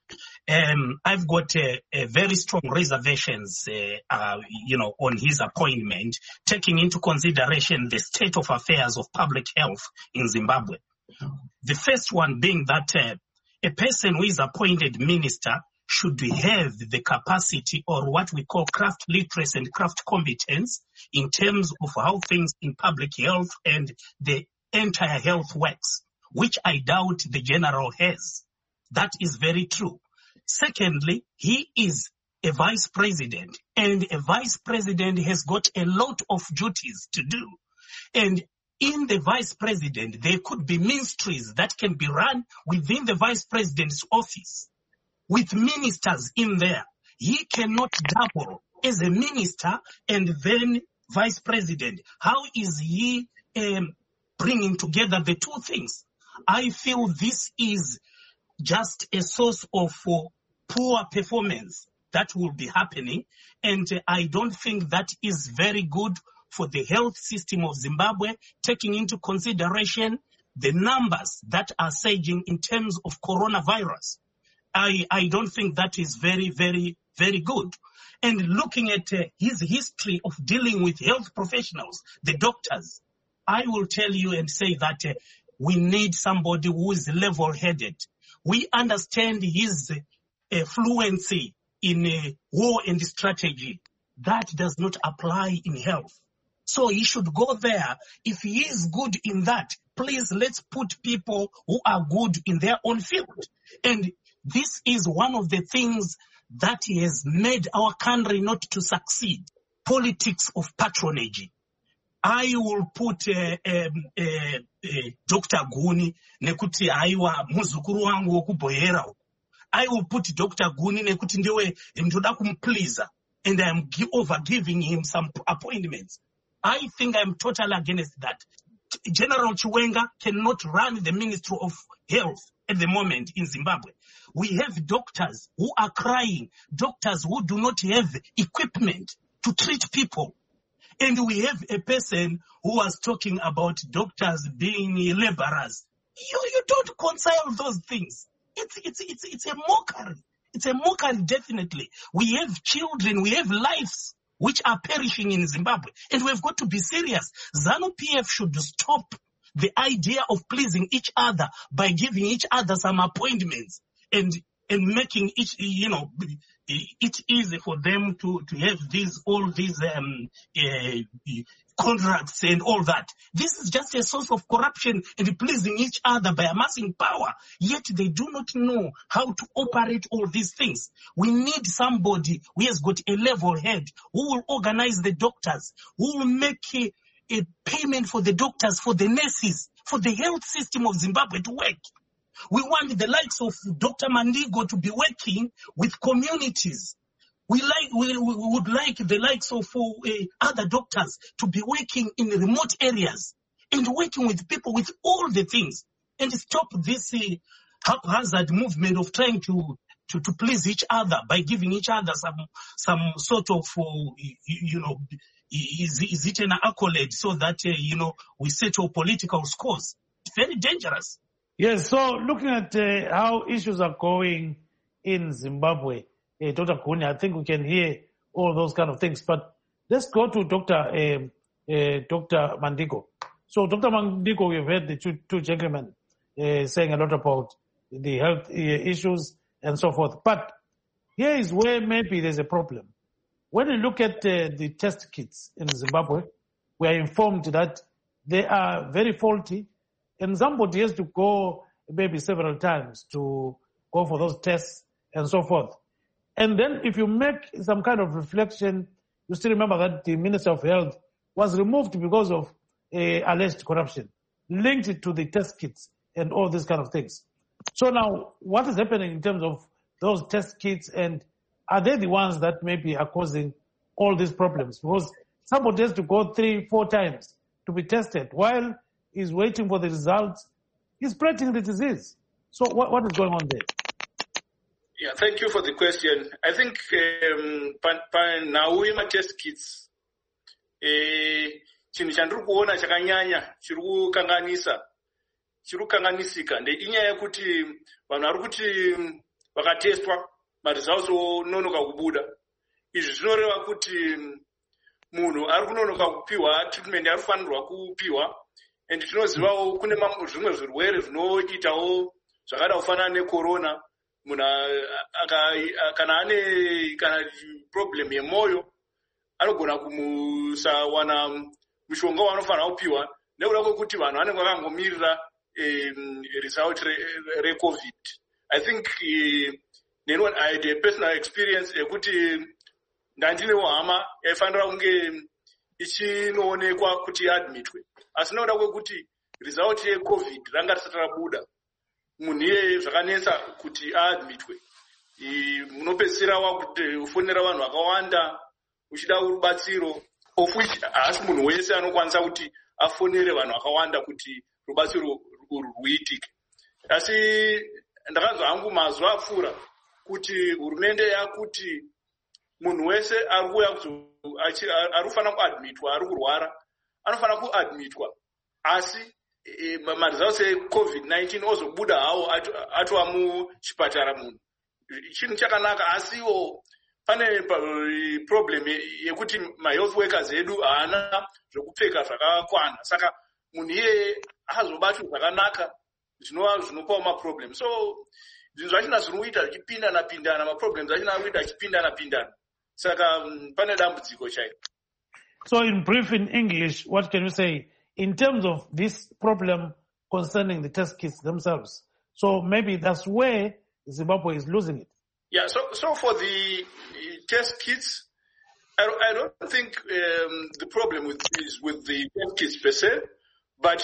Um, I've got uh, uh, very strong reservations, uh, uh, you know, on his appointment, taking into consideration the state of affairs of public health in Zimbabwe. The first one being that uh, a person who is appointed minister should have the capacity, or what we call craft literacy and craft competence, in terms of how things in public health and the entire health works, which I doubt the general has. That is very true. Secondly, he is a vice president, and a vice president has got a lot of duties to do. And in the vice president, there could be ministries that can be run within the vice president's office with ministers in there. He cannot double as a minister and then vice president. How is he um, bringing together the two things? I feel this is just a source of uh, poor performance that will be happening, and uh, I don't think that is very good for the health system of Zimbabwe, taking into consideration the numbers that are surging in terms of coronavirus. I, I don't think that is very, very, very good. And looking at uh, his history of dealing with health professionals, the doctors, I will tell you and say that uh, we need somebody who is level-headed. We understand his uh, fluency in uh, war and strategy. That does not apply in health. So he should go there. If he is good in that, please let's put people who are good in their own field. And this is one of the things that has made our country not to succeed. Politics of patronage. I will put uh, um, uh, uh, Doctor Guni nekuti aiwa muzukuru wangu wokuboyera. I will put Doctor Guni nekuti ndewe ndoda kumpleaser, and I am over giving him some appointments. I think I am totally against that. General Chiwenga cannot run the Ministry of Health at the moment in Zimbabwe. We have doctors who are crying, doctors who do not have equipment to treat people. And we have a person who was talking about doctors being laborers. You, you don't reconcile those things. It's, it's, it's, it's a mockery. It's a mockery, definitely. We have children, we have lives which are perishing in Zimbabwe. And we've got to be serious. ZANU-P F should stop the idea of pleasing each other by giving each other some appointments and and making it, you know, it easy for them to, to have these, all these um, uh, contracts and all that. This is just a source of corruption and pleasing each other by amassing power. Yet they do not know how to operate all these things. We need somebody who has got a level head, who will organize the doctors, who will make a, a payment for the doctors, for the nurses, for the health system of Zimbabwe to work. We want the likes of Doctor Mandigo to be working with communities. We like, we, we would like the likes of uh, other doctors to be working in remote areas and working with people with all the things, and stop this uh, haphazard movement of trying to, to, to please each other by giving each other some, some sort of, uh, you, you know, is, is it an accolade so that, uh, you know, we settle political scores. It's very dangerous. Yes, so looking at uh, how issues are going in Zimbabwe, uh, Doctor Guni, I think we can hear all those kind of things. But let's go to Doctor Uh, uh, Doctor Mandigo. So, Doctor Mandigo, we've heard the two, two gentlemen uh, saying a lot about the health uh, issues and so forth. But here is where maybe there's a problem. When you look at uh, the test kits in Zimbabwe, we are informed that they are very faulty. And somebody has to go maybe several times to go for those tests and so forth. And then if you make some kind of reflection, you still remember that the Minister of Health was removed because of uh, alleged corruption, linked it to the test kits and all these kind of things. So now, what is happening in terms of those test kits, and are they the ones that maybe are causing all these problems? Because somebody has to go three, four times to be tested, while is waiting for the results, he's spreading the disease. So what, what is going on there? Yeah, thank you for the question. I think um, pan, pan, now we test kits. Chinhu chandiri kuona chakanyanya chiri kukanganisa chiri kukanganisika ndeinyaya yekuti vanhu vari kuti vakatestwa maresults ononoka kubuda. Izvi zvinoreva kuti munhu ari kunonoka kupiwa treatment ari kufanirwa kupiwa, and tinozivawo kune zvimwe zvirwere zvinoitawo zvakada kufanana necorona. Munhu kana ane kana problem yemwoyo anogona kumusawana mushonga waanofanira kupiwa nekuda kwekuti vanhu vanenge vakangomirira result recovid. I think uh, I had a personal experience yekuti ndandinewo hama yaifanira kunge ichinoonekwa kuti admitwe, asi nekuda kwekuti result yecovid ranga risati rabuda, munhu iyeye zvakanetsa kuti aadmitwe. Munopedzisira wakufonera vanhu vakawanda uchida rubatsiro, of which haasi munhu wese anokwanisa kuti afonere vanhu vakawanda kuti rubatsiro ruitike. Asi ndakanzwa hangu mazuva apfuura kuti hurumende yakuti munhu wese ari kuuya ari kufanira kuadmitwa, ari kurwara anofanira kuadmitwa, asi maresults ecovid nineteen ozobuda hawo atova muchipatara munhu. Chinhu chakanaka, asiwo pane problem yekuti mahealth workers edu haana zvokupfeka zvakakwana, saka munhu iyeye azobatwa zvakanaka zvinova zvinopawo maproblem. So zvinhu zvachina zvinoita zvichipindana pindana, maproblems achina kuita achipindana pindana, saka pane dambudziko chaipo. So in brief, in English, what can you say in terms of this problem concerning the test kits themselves? So maybe that's where Zimbabwe is losing it. Yeah, so so for the test kits, I, I don't think um, the problem with is with the test kits per se, but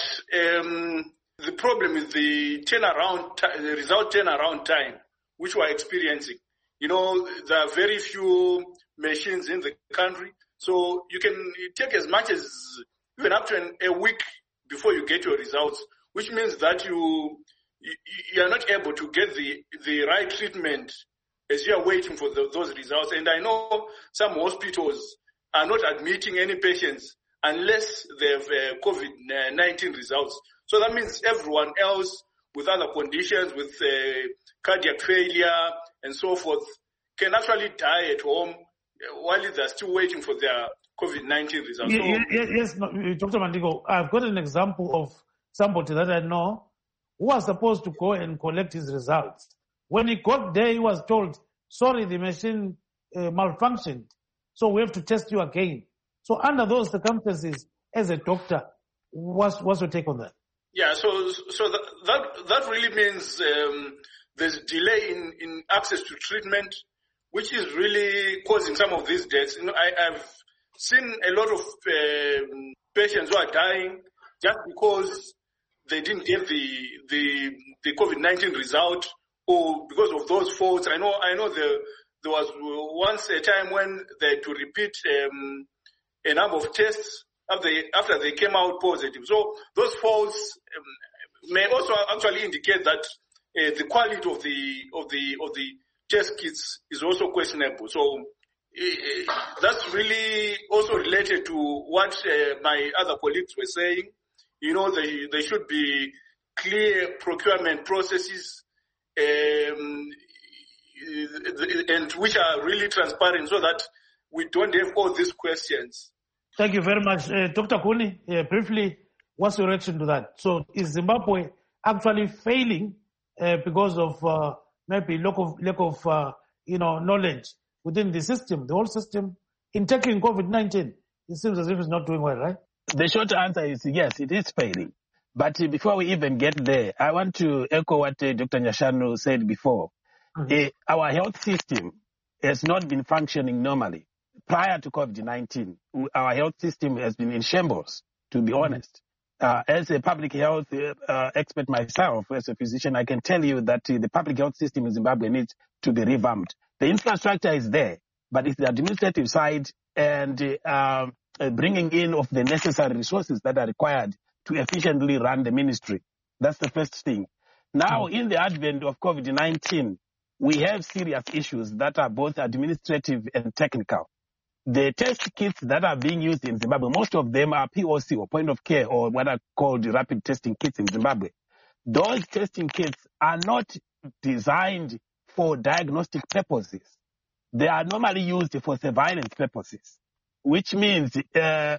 um, the problem is the turnaround, the result turnaround time, which we're experiencing. You know, there are very few machines in the country, so you can take as much as even up to an, a week before you get your results, which means that you you, you are not able to get the the right treatment as you are waiting for the, those results. And I know some hospitals are not admitting any patients unless they have uh, COVID nineteen results. So that means everyone else with other conditions, with uh, cardiac failure and so forth, can actually die at home while they're still waiting for their COVID nineteen results. Yes, So, yes, yes, Doctor Mandigo, I've got an example of somebody that I know who was supposed to go and collect his results. When he got there, he was told, sorry, the machine uh, malfunctioned, so we have to test you again. So under those circumstances, as a doctor, what's, what's your take on that? yeah, so so that that, that really means um, there's delay in, in access to treatment, which is really causing some of these deaths. You know, I, I've seen a lot of uh, patients who are dying just because they didn't get the the, the COVID nineteen result, or because of those faults. I know I know the, there was once a time when they had to repeat um, a number of tests after they, after they came out positive. So those faults um, may also actually indicate that uh, the quality of the of the of the test kits is also questionable. So uh, that's really also related to what uh, my other colleagues were saying. You know, they, they should be clear procurement processes, um, and which are really transparent, so that we don't have all these questions. Thank you very much. Uh, Doctor Kuni, uh, briefly, what's your reaction to that? So is Zimbabwe actually failing uh, because of uh, maybe lack of, lack of uh, you know, knowledge within the system, the whole system, in tackling COVID nineteen? It seems as if it's not doing well, right? The short answer is yes, it is failing. But uh, before we even get there, I want to echo what uh, Doctor Nyashanu said before. Mm-hmm. Uh, our health system has not been functioning normally. Prior to COVID nineteen, our health system has been in shambles, to be honest. Uh, as a public health uh, expert myself, as a physician, I can tell you that uh, the public health system in Zimbabwe needs to be revamped. The infrastructure is there, but it's the administrative side and uh, uh, bringing in of the necessary resources that are required to efficiently run the ministry. That's the first thing. Now, in the advent of COVID nineteen, we have serious issues that are both administrative and technical. The test kits that are being used in Zimbabwe, most of them are P O C, or point of care, or what are called rapid testing kits in Zimbabwe. those testing kits are not designed for diagnostic purposes. They are normally used for surveillance purposes, which means, uh,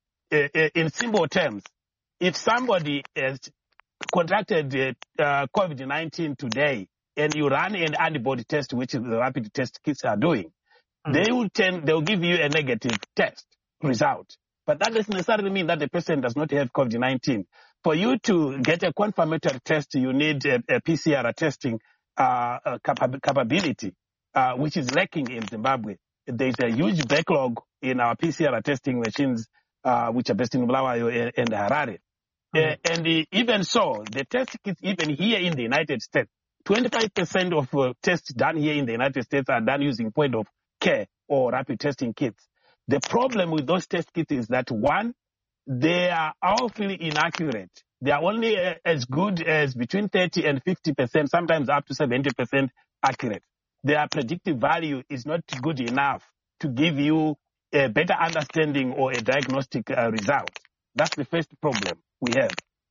in simple terms, if somebody has contracted uh, COVID nineteen today and you run an antibody test, which is the rapid test kits are doing, mm-hmm. they will tend, they'll give you a negative test result. But that doesn't necessarily mean that the person does not have COVID nineteen. For you to get a confirmatory test, you need a, a P C R testing uh, uh, capa- capability, uh, which is lacking in Zimbabwe. There's a huge backlog in our P C R testing machines, uh, which are based in Bulawayo and, and Harare. Mm-hmm. Uh, and the, even so, the test kits, even here in the United States, twenty-five percent of uh, tests done here in the United States are done using point of care or rapid testing kits. The problem with those test kits is that, one, they are awfully inaccurate. They are only uh, as good as between thirty and fifty percent, sometimes up to seventy percent accurate. Their predictive value is not good enough to give you a better understanding or a diagnostic uh, result. That's the first problem we have.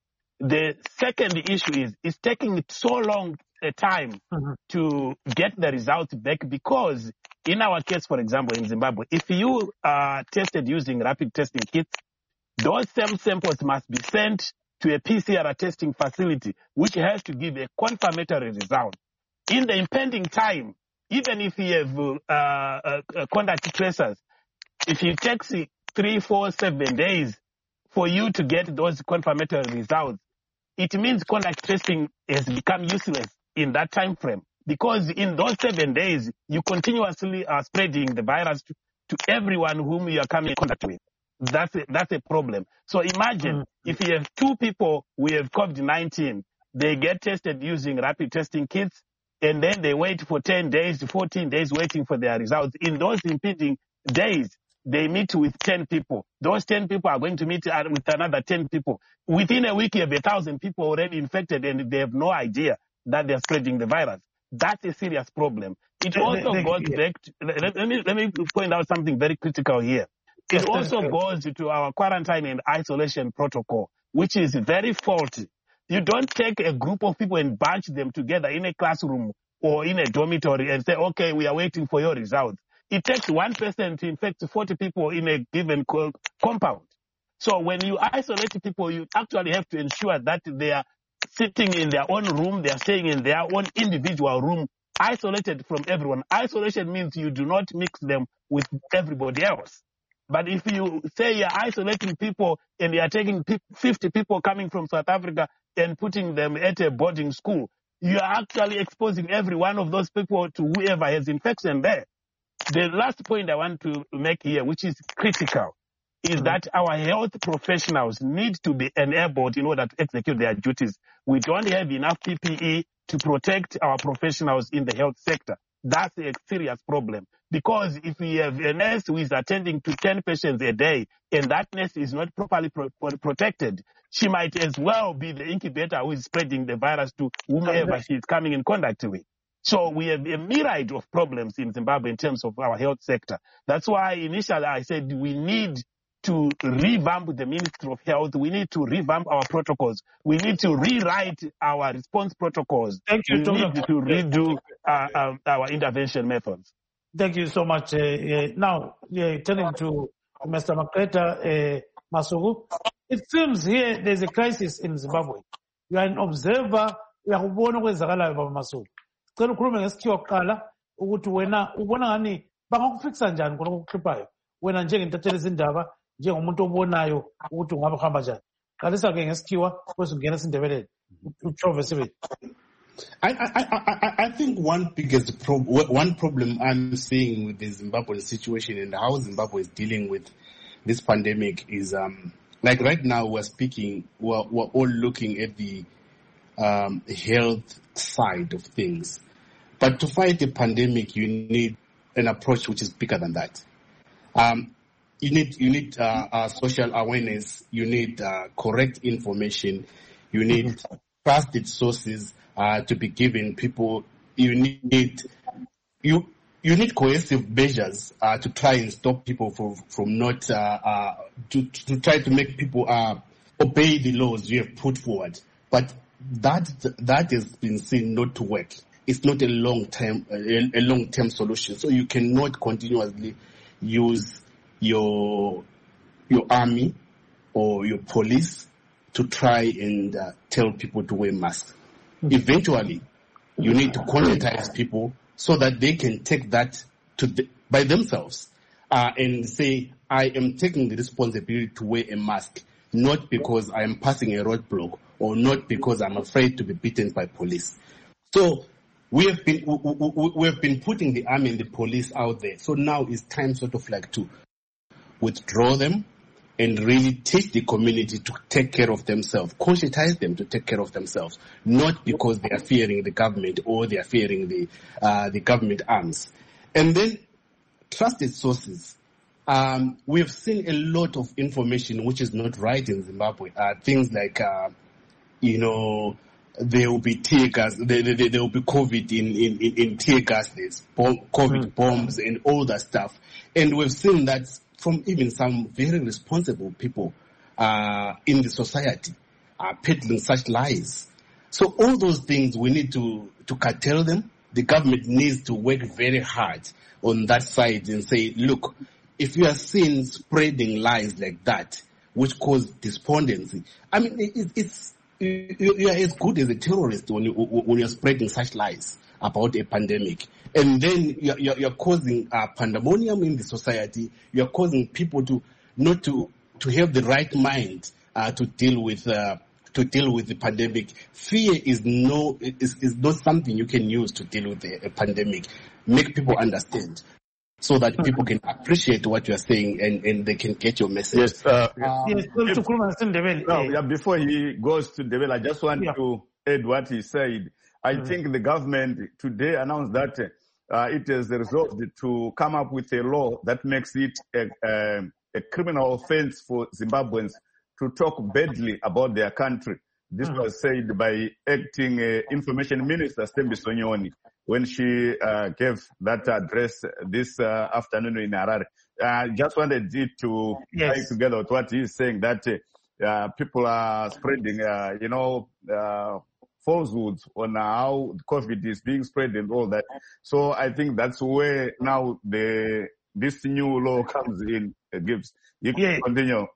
The second issue is it's taking so long a time mm-hmm. to get the results back, because in our case, for example, in Zimbabwe, if you are tested using rapid testing kits, those same samples must be sent to a P C R testing facility, which has to give a confirmatory result. In the impending time, even if you have uh, uh, contact tracers, if it takes three, four, seven days for you to get those confirmatory results, it means contact tracing has become useless in that time frame, because in those seven days, you continuously are spreading the virus to, to everyone whom you are coming in contact with. That's a, that's a problem. So imagine mm-hmm. if you have two people who have COVID nineteen, they get tested using rapid testing kits, and then they wait for ten days to fourteen days waiting for their results. In those impending days, they meet with ten people. Those ten people are going to meet with another ten people. Within a week, you have a thousand people already infected, and they have no idea that they're spreading the virus. That's a serious problem. It also goes back to, let, let me, let me point out something very critical here. It also goes to our quarantine and isolation protocol, which is very faulty. You don't take a group of people and bunch them together in a classroom or in a dormitory and say, okay, we are waiting for your results. It takes one person to infect forty people in a given co- compound. So when you isolate people, you actually have to ensure that they are sitting in their own room, they are staying in their own individual room, isolated from everyone. Isolation means you do not mix them with everybody else. But if you say you're isolating people and you're taking fifty people coming from South Africa and putting them at a boarding school, you are actually exposing every one of those people to whoever has infection there. The last point I want to make here, which is critical, is that our health professionals need to be enabled in order to execute their duties. We don't have enough P P E to protect our professionals in the health sector. That's a serious problem. Because if we have a nurse who is attending to ten patients a day and that nurse is not properly pro- protected, she might as well be the incubator who is spreading the virus to whomever she is coming in contact with. So we have a myriad of problems in Zimbabwe in terms of our health sector. That's why initially I said we need to revamp the Ministry of Health. We need to revamp our protocols. We need to rewrite our response protocols. Thank you, we need to redo uh, um, our intervention methods. Thank you so much. Uh, uh, now, uh, turning to Mister Makreta uh, Masuku, it seems here there's a crisis in Zimbabwe. You are an observer. Uyakubona okwenzakalayo baba Masuku. Cela ukhulume ngesikhiwa kuqala ukuthi wena ubona ngani bangakufikisa njani khona okuhluphayo. Wena njengentatheli izindaba, njengomuntu obonayo ukuthi ungabe uhamba njani. Qalisa ke ngesikhiwa bese ungena esindebeleni. Uchove sibili. I, I, I, I think one biggest pro- one problem I'm seeing with the Zimbabwean situation and how Zimbabwe is dealing with this pandemic is um, like right now we're speaking, we're, we're all looking at the um, health side of things. But to fight a pandemic, you need an approach which is bigger than that. Um, you need you need uh, uh, social awareness. You need uh, correct information. You need trusted sources uh, to be given people. You need you you need coercive measures uh, to try and stop people from from not uh, uh, to to try to make people uh, obey the laws you have put forward. But that that has been seen not to work. It's not a long term a, a long term solution. So you cannot continuously use your your army or your police to try and uh, tell people to wear masks. Eventually, you need to conscientize people so that they can take that to the, by themselves uh, and say, I am taking the responsibility to wear a mask, not because I am passing a roadblock or not because I'm afraid to be beaten by police. So we have been we, we have been putting the army and the police out there. So now it's time sort of like to withdraw them and really teach the community to take care of themselves, conscientize them to take care of themselves, not because they are fearing the government or they are fearing the uh, the government arms. And then trusted sources. Um, we have seen a lot of information which is not right in Zimbabwe. Uh, things like, uh, you know, there will be tear gas, there, there, there will be COVID in, in, in, in tear gas, there's bomb, COVID mm. bombs and all that stuff. And we've seen that from even some very responsible people uh, in the society are peddling such lies. So all those things, we need to, to curtail them. The government needs to work very hard on that side and say, look, if you are seen spreading lies like that, which cause despondency, I mean, it, it's you, you are as good as a terrorist when you when you're spreading such lies about a pandemic, and then you're, you're, you're causing uh, pandemonium in the society. You're causing people to not to to have the right mind uh, to deal with uh, to deal with the pandemic. Fear is no is, is not something you can use to deal with a, a pandemic. Make people understand, so that people can appreciate what you are saying and, and they can get your message. Yes, uh, um, yes if, no, yeah, before he goes to Devel, I just want yeah. to add what he said. I mm-hmm. think the government today announced that uh, it has resolved to come up with a law that makes it a, a, a criminal offense for Zimbabweans to talk badly about their country. This mm-hmm. was said by acting uh, information minister Stembi Sonyoni when she uh, gave that address this uh, afternoon in Harare. I uh, just wanted it to yes. tie together with what he's saying, that uh, people are spreading, uh, you know, uh, falsehoods on how COVID is being spread and all that. So I think that's where now the this new law comes in. It gives. You can yeah. continue.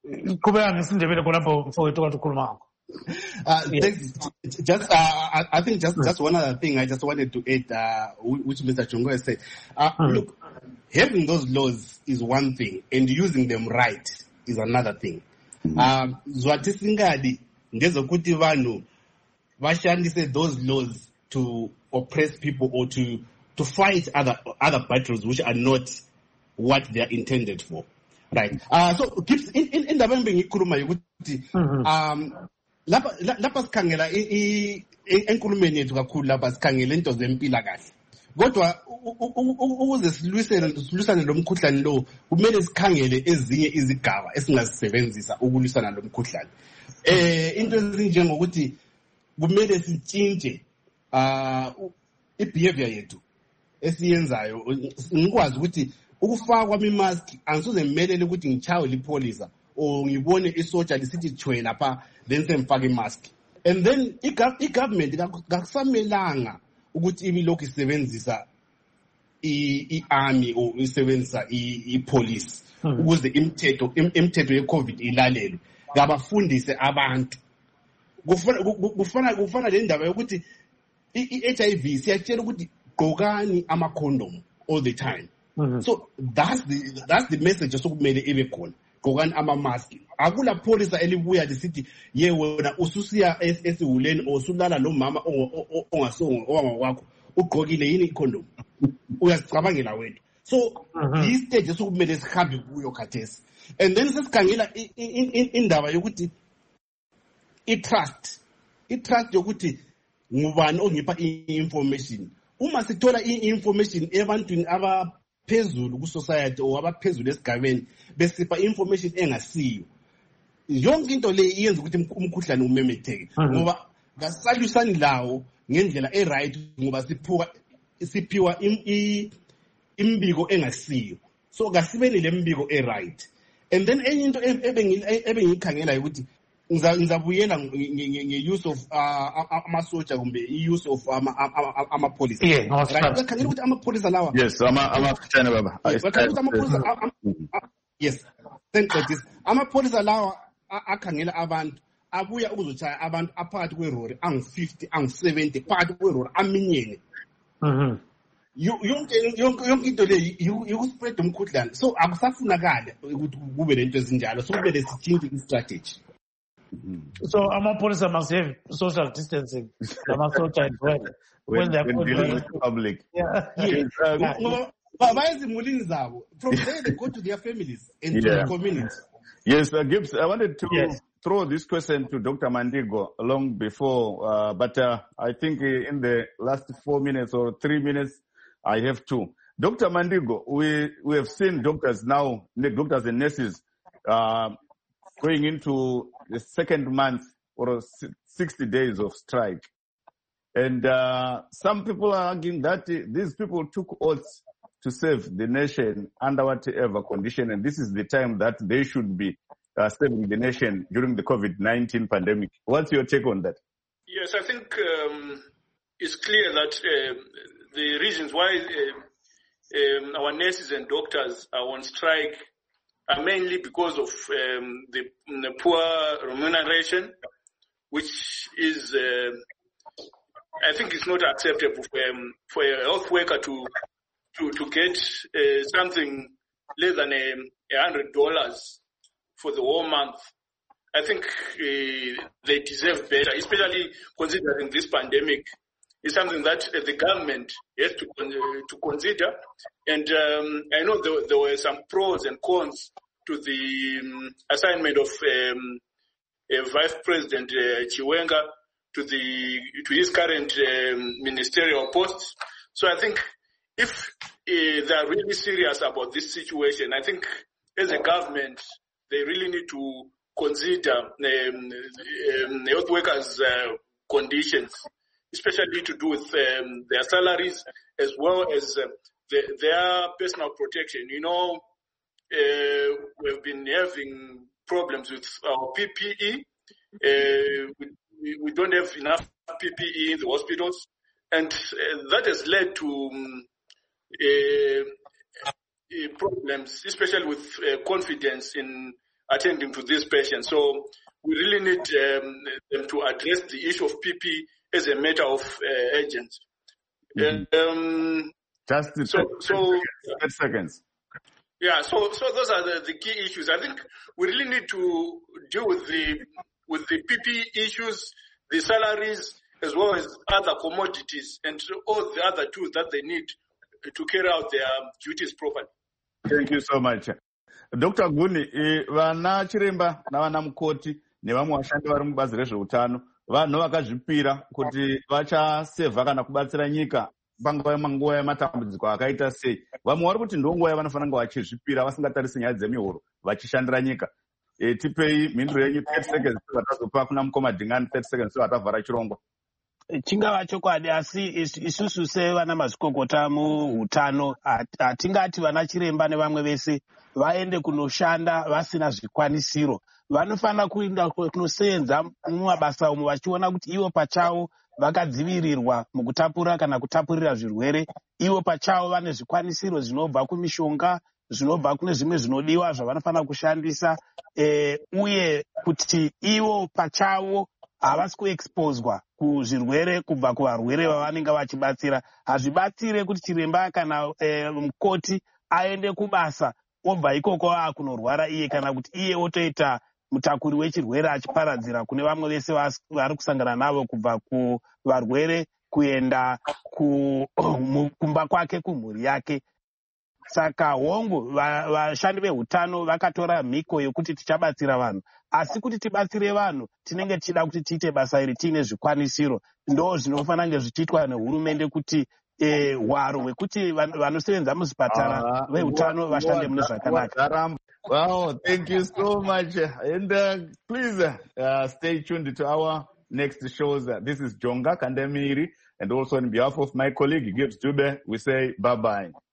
Uh, just, uh, I, I think just, just one other thing I just wanted to add, uh, which Mister Chongo said. Uh, mm-hmm. Look, having those laws is one thing, and using them right is another thing. Um, Zwatisingadi, ngezokuti vanhu vashandise those laws to oppress people or to to fight other other battles which are not what they are intended for. Right. Uh, so keeps in in in the Bambing Kuruma yukuti um lapha lapha sikhangela enkulumeni yethu kakhulu lapha sikhangela into zempila kahle. Kodwa ukuze silwisele silwisane lo mkhuhlane lo kumele sikhangele ezinye izigaba esingazisebenzisa ukulwisana lo mkhuhlane. Eh into ezinjengokuthi kumele sitshintshe uh ibehavior yethu esiyenzayo ngikwazi ukuthi ukufaka kwami mask angisoze ngimelele ukuthi ngichawe lipholisa or ngibone isoja lisithi chwe lapha then semfaka imask. And then i-government kakusamelanga ukuthi ibi lokhu isebenzisa i-army or isebenzisa i-police ukuze imithetho imithetho ye-COVID ilalelwe. Ngabafundise abantu. Kufana kufana kufana le ndaba yokuthi i-H I V siyatshela ukuthi gqokani ama-condom all the time. Mm-hmm. So that's the that's the message sokumele ibe khona. Gqokani ama-mask. Akula polisa elibuya lisithi ye wena ususiya esiwuleni osulala lo mama ongasongo owangwakho ugqokile yini i-condom. Uyasicabangela wena. So this stage sokumele sihambe kuyo khathesi. And then sesikhangela indaba yokuthi i-trust. I-trust yokuthi ngubani ongipha i-information. Uma sithola i-information ebantwini abaphezulu ku-society or abaphezulu esigabeni besipha information engasiyo, yonke into le iyenza ukuthi umkhuhlane umemetheke. Ngoba ngasalwisani lawo ngendlela e-right ngoba siphuka siphiwa imbiko engasiyo. So kasibeni le mbiko e-right. And then enye into ebengikhangela ukuthi ngizabuyela nge-use of amasoja kumbe i-use of amapolisa. Yeah, ngakhangela ukuthi amapolisa lawa. Yes, amafitshane baba. Ngakhangela ukuthi amapolisa yes, thank you this. Amapolisa lawa akhangela abantu abuya ukuzochaya abantu aphakathi kwerori angu fifty angu seventy phakathi kwerori aminyene. Mhm. Yonke yonke into le yikuspread umkhuhlane. So akusafunakala ukuthi kube lento ezinjalo. So kube lesichinge i-strategy. So amapolisa must have social distancing. Amasoja as well. When, when they're dealing with the public. Yeah. Yes. From there they go to their families and yeah. to the community. Yes, uh, Gibbs, I wanted to yes. throw this question to Doctor Mandigo long before, uh, but uh, I think in the last four minutes or three minutes, I have to. Doctor Mandigo, we, we have seen doctors now, doctors and nurses, uh, going into the second month or sixty days of strike. And uh, some people are arguing that these people took oaths to save the nation under whatever condition, and this is the time that they should be uh, saving the nation during the COVID nineteen pandemic. What's your take on that? Yes, I think um, it's clear that uh, the reasons why uh, um, our nurses and doctors are on strike are mainly because of um, the, the poor remuneration, which is, uh, I think it's not acceptable for, um, for a health worker to to, to get uh, something less than a, a hundred dollars for the whole month. I think uh, they deserve better, especially considering this pandemic is something that uh, the government has to uh, to consider. And um, I know there, there were some pros and cons to the um, assignment of um, uh, Vice President uh, Chiwenga to the to his current um, ministerial posts. So I think if uh, they are really serious about this situation, I think as a government they really need to consider um, um, health workers' uh, conditions, especially to do with um, their salaries as well as uh, the, their personal protection. You know, uh, we've been having problems with our P P E. Uh, we, we don't have enough P P E in the hospitals, and uh, that has led to um, uh, uh, problems, especially with uh, confidence in attending to these patients. So we really need um, them to address the issue of P P E as a matter of uh, urgency. Mm-hmm. Um, Just the so, so thirty seconds. Yeah, so so those are the, the key issues. I think we really need to deal with the with the P P E issues, the salaries, as well as other commodities and all the other tools that they need to carry out their duties properly. Thank you so much. Doctor Guni, vana chiremba navana mukoti nevamwe vashandi vari mubazi rezveutano vanhu vakazvipira kuti vachasevha kana kubatsira nyika panguva manguva yematambudziko akaita sei. Vamwe vari kuti ndonguva yavanofanira kunge vachizvipira vasingatarisi nyaya dzemihoro vachishandira nyika. E, tipei mhinduro yenyu thirty seconds vatazopa kuna mukoma Dingani thirty seconds vatavhara chirongwa. Chingava chokwadi, asi isusu sevana mazvikokota muutano hatingati vana chiremba nevamwe vese vaende kunoshanda vasina zvikwanisiro. Vanofanira kuenda kunosenza mumabasa umu vachiona kuti ivo pachavo vakadzivirirwa mukutapura kana kutapurira zvirwere. Ivo pachavo vane zvikwanisiro zvinobva kumishonga, zvinobva kune zvimwe zvinodiwa zvavanofanira kushandisa, e, uye kuti ivo pachavo havasi kuexposwa kuzvirwere kubva kuvarwere vavanenge vachibatsira. Hazvibatsire kuti chiremba kana e, mukoti aende kubasa obva ikoko akunorwara iye, kana kuti iye otoita mutakuri wechirwere achiparadzira kune vamwe vese vari kusangana navo kubva kuvarwere kuenda kumba kwake kumhuri yake. Saka hongu vashandi vehutano vakatora mhiko yokuti tichabatsira vanhu, asi kuti tibatsire vanhu tinenge tichida kuti tiite basa iri tiine zvikwanisiro. Ndo zvinofanira kunge zvichiitwa nehurumende kuti hwaro hwekuti vanosevenza muzvipatara vehutano vashande mune zvakanaka. Wow, thank you so much. And uh, please uh, stay tuned to our next shows. Uh, this is Jonga Kandemiri, and also on behalf of my colleague Gibbs Dube, we say bye-bye.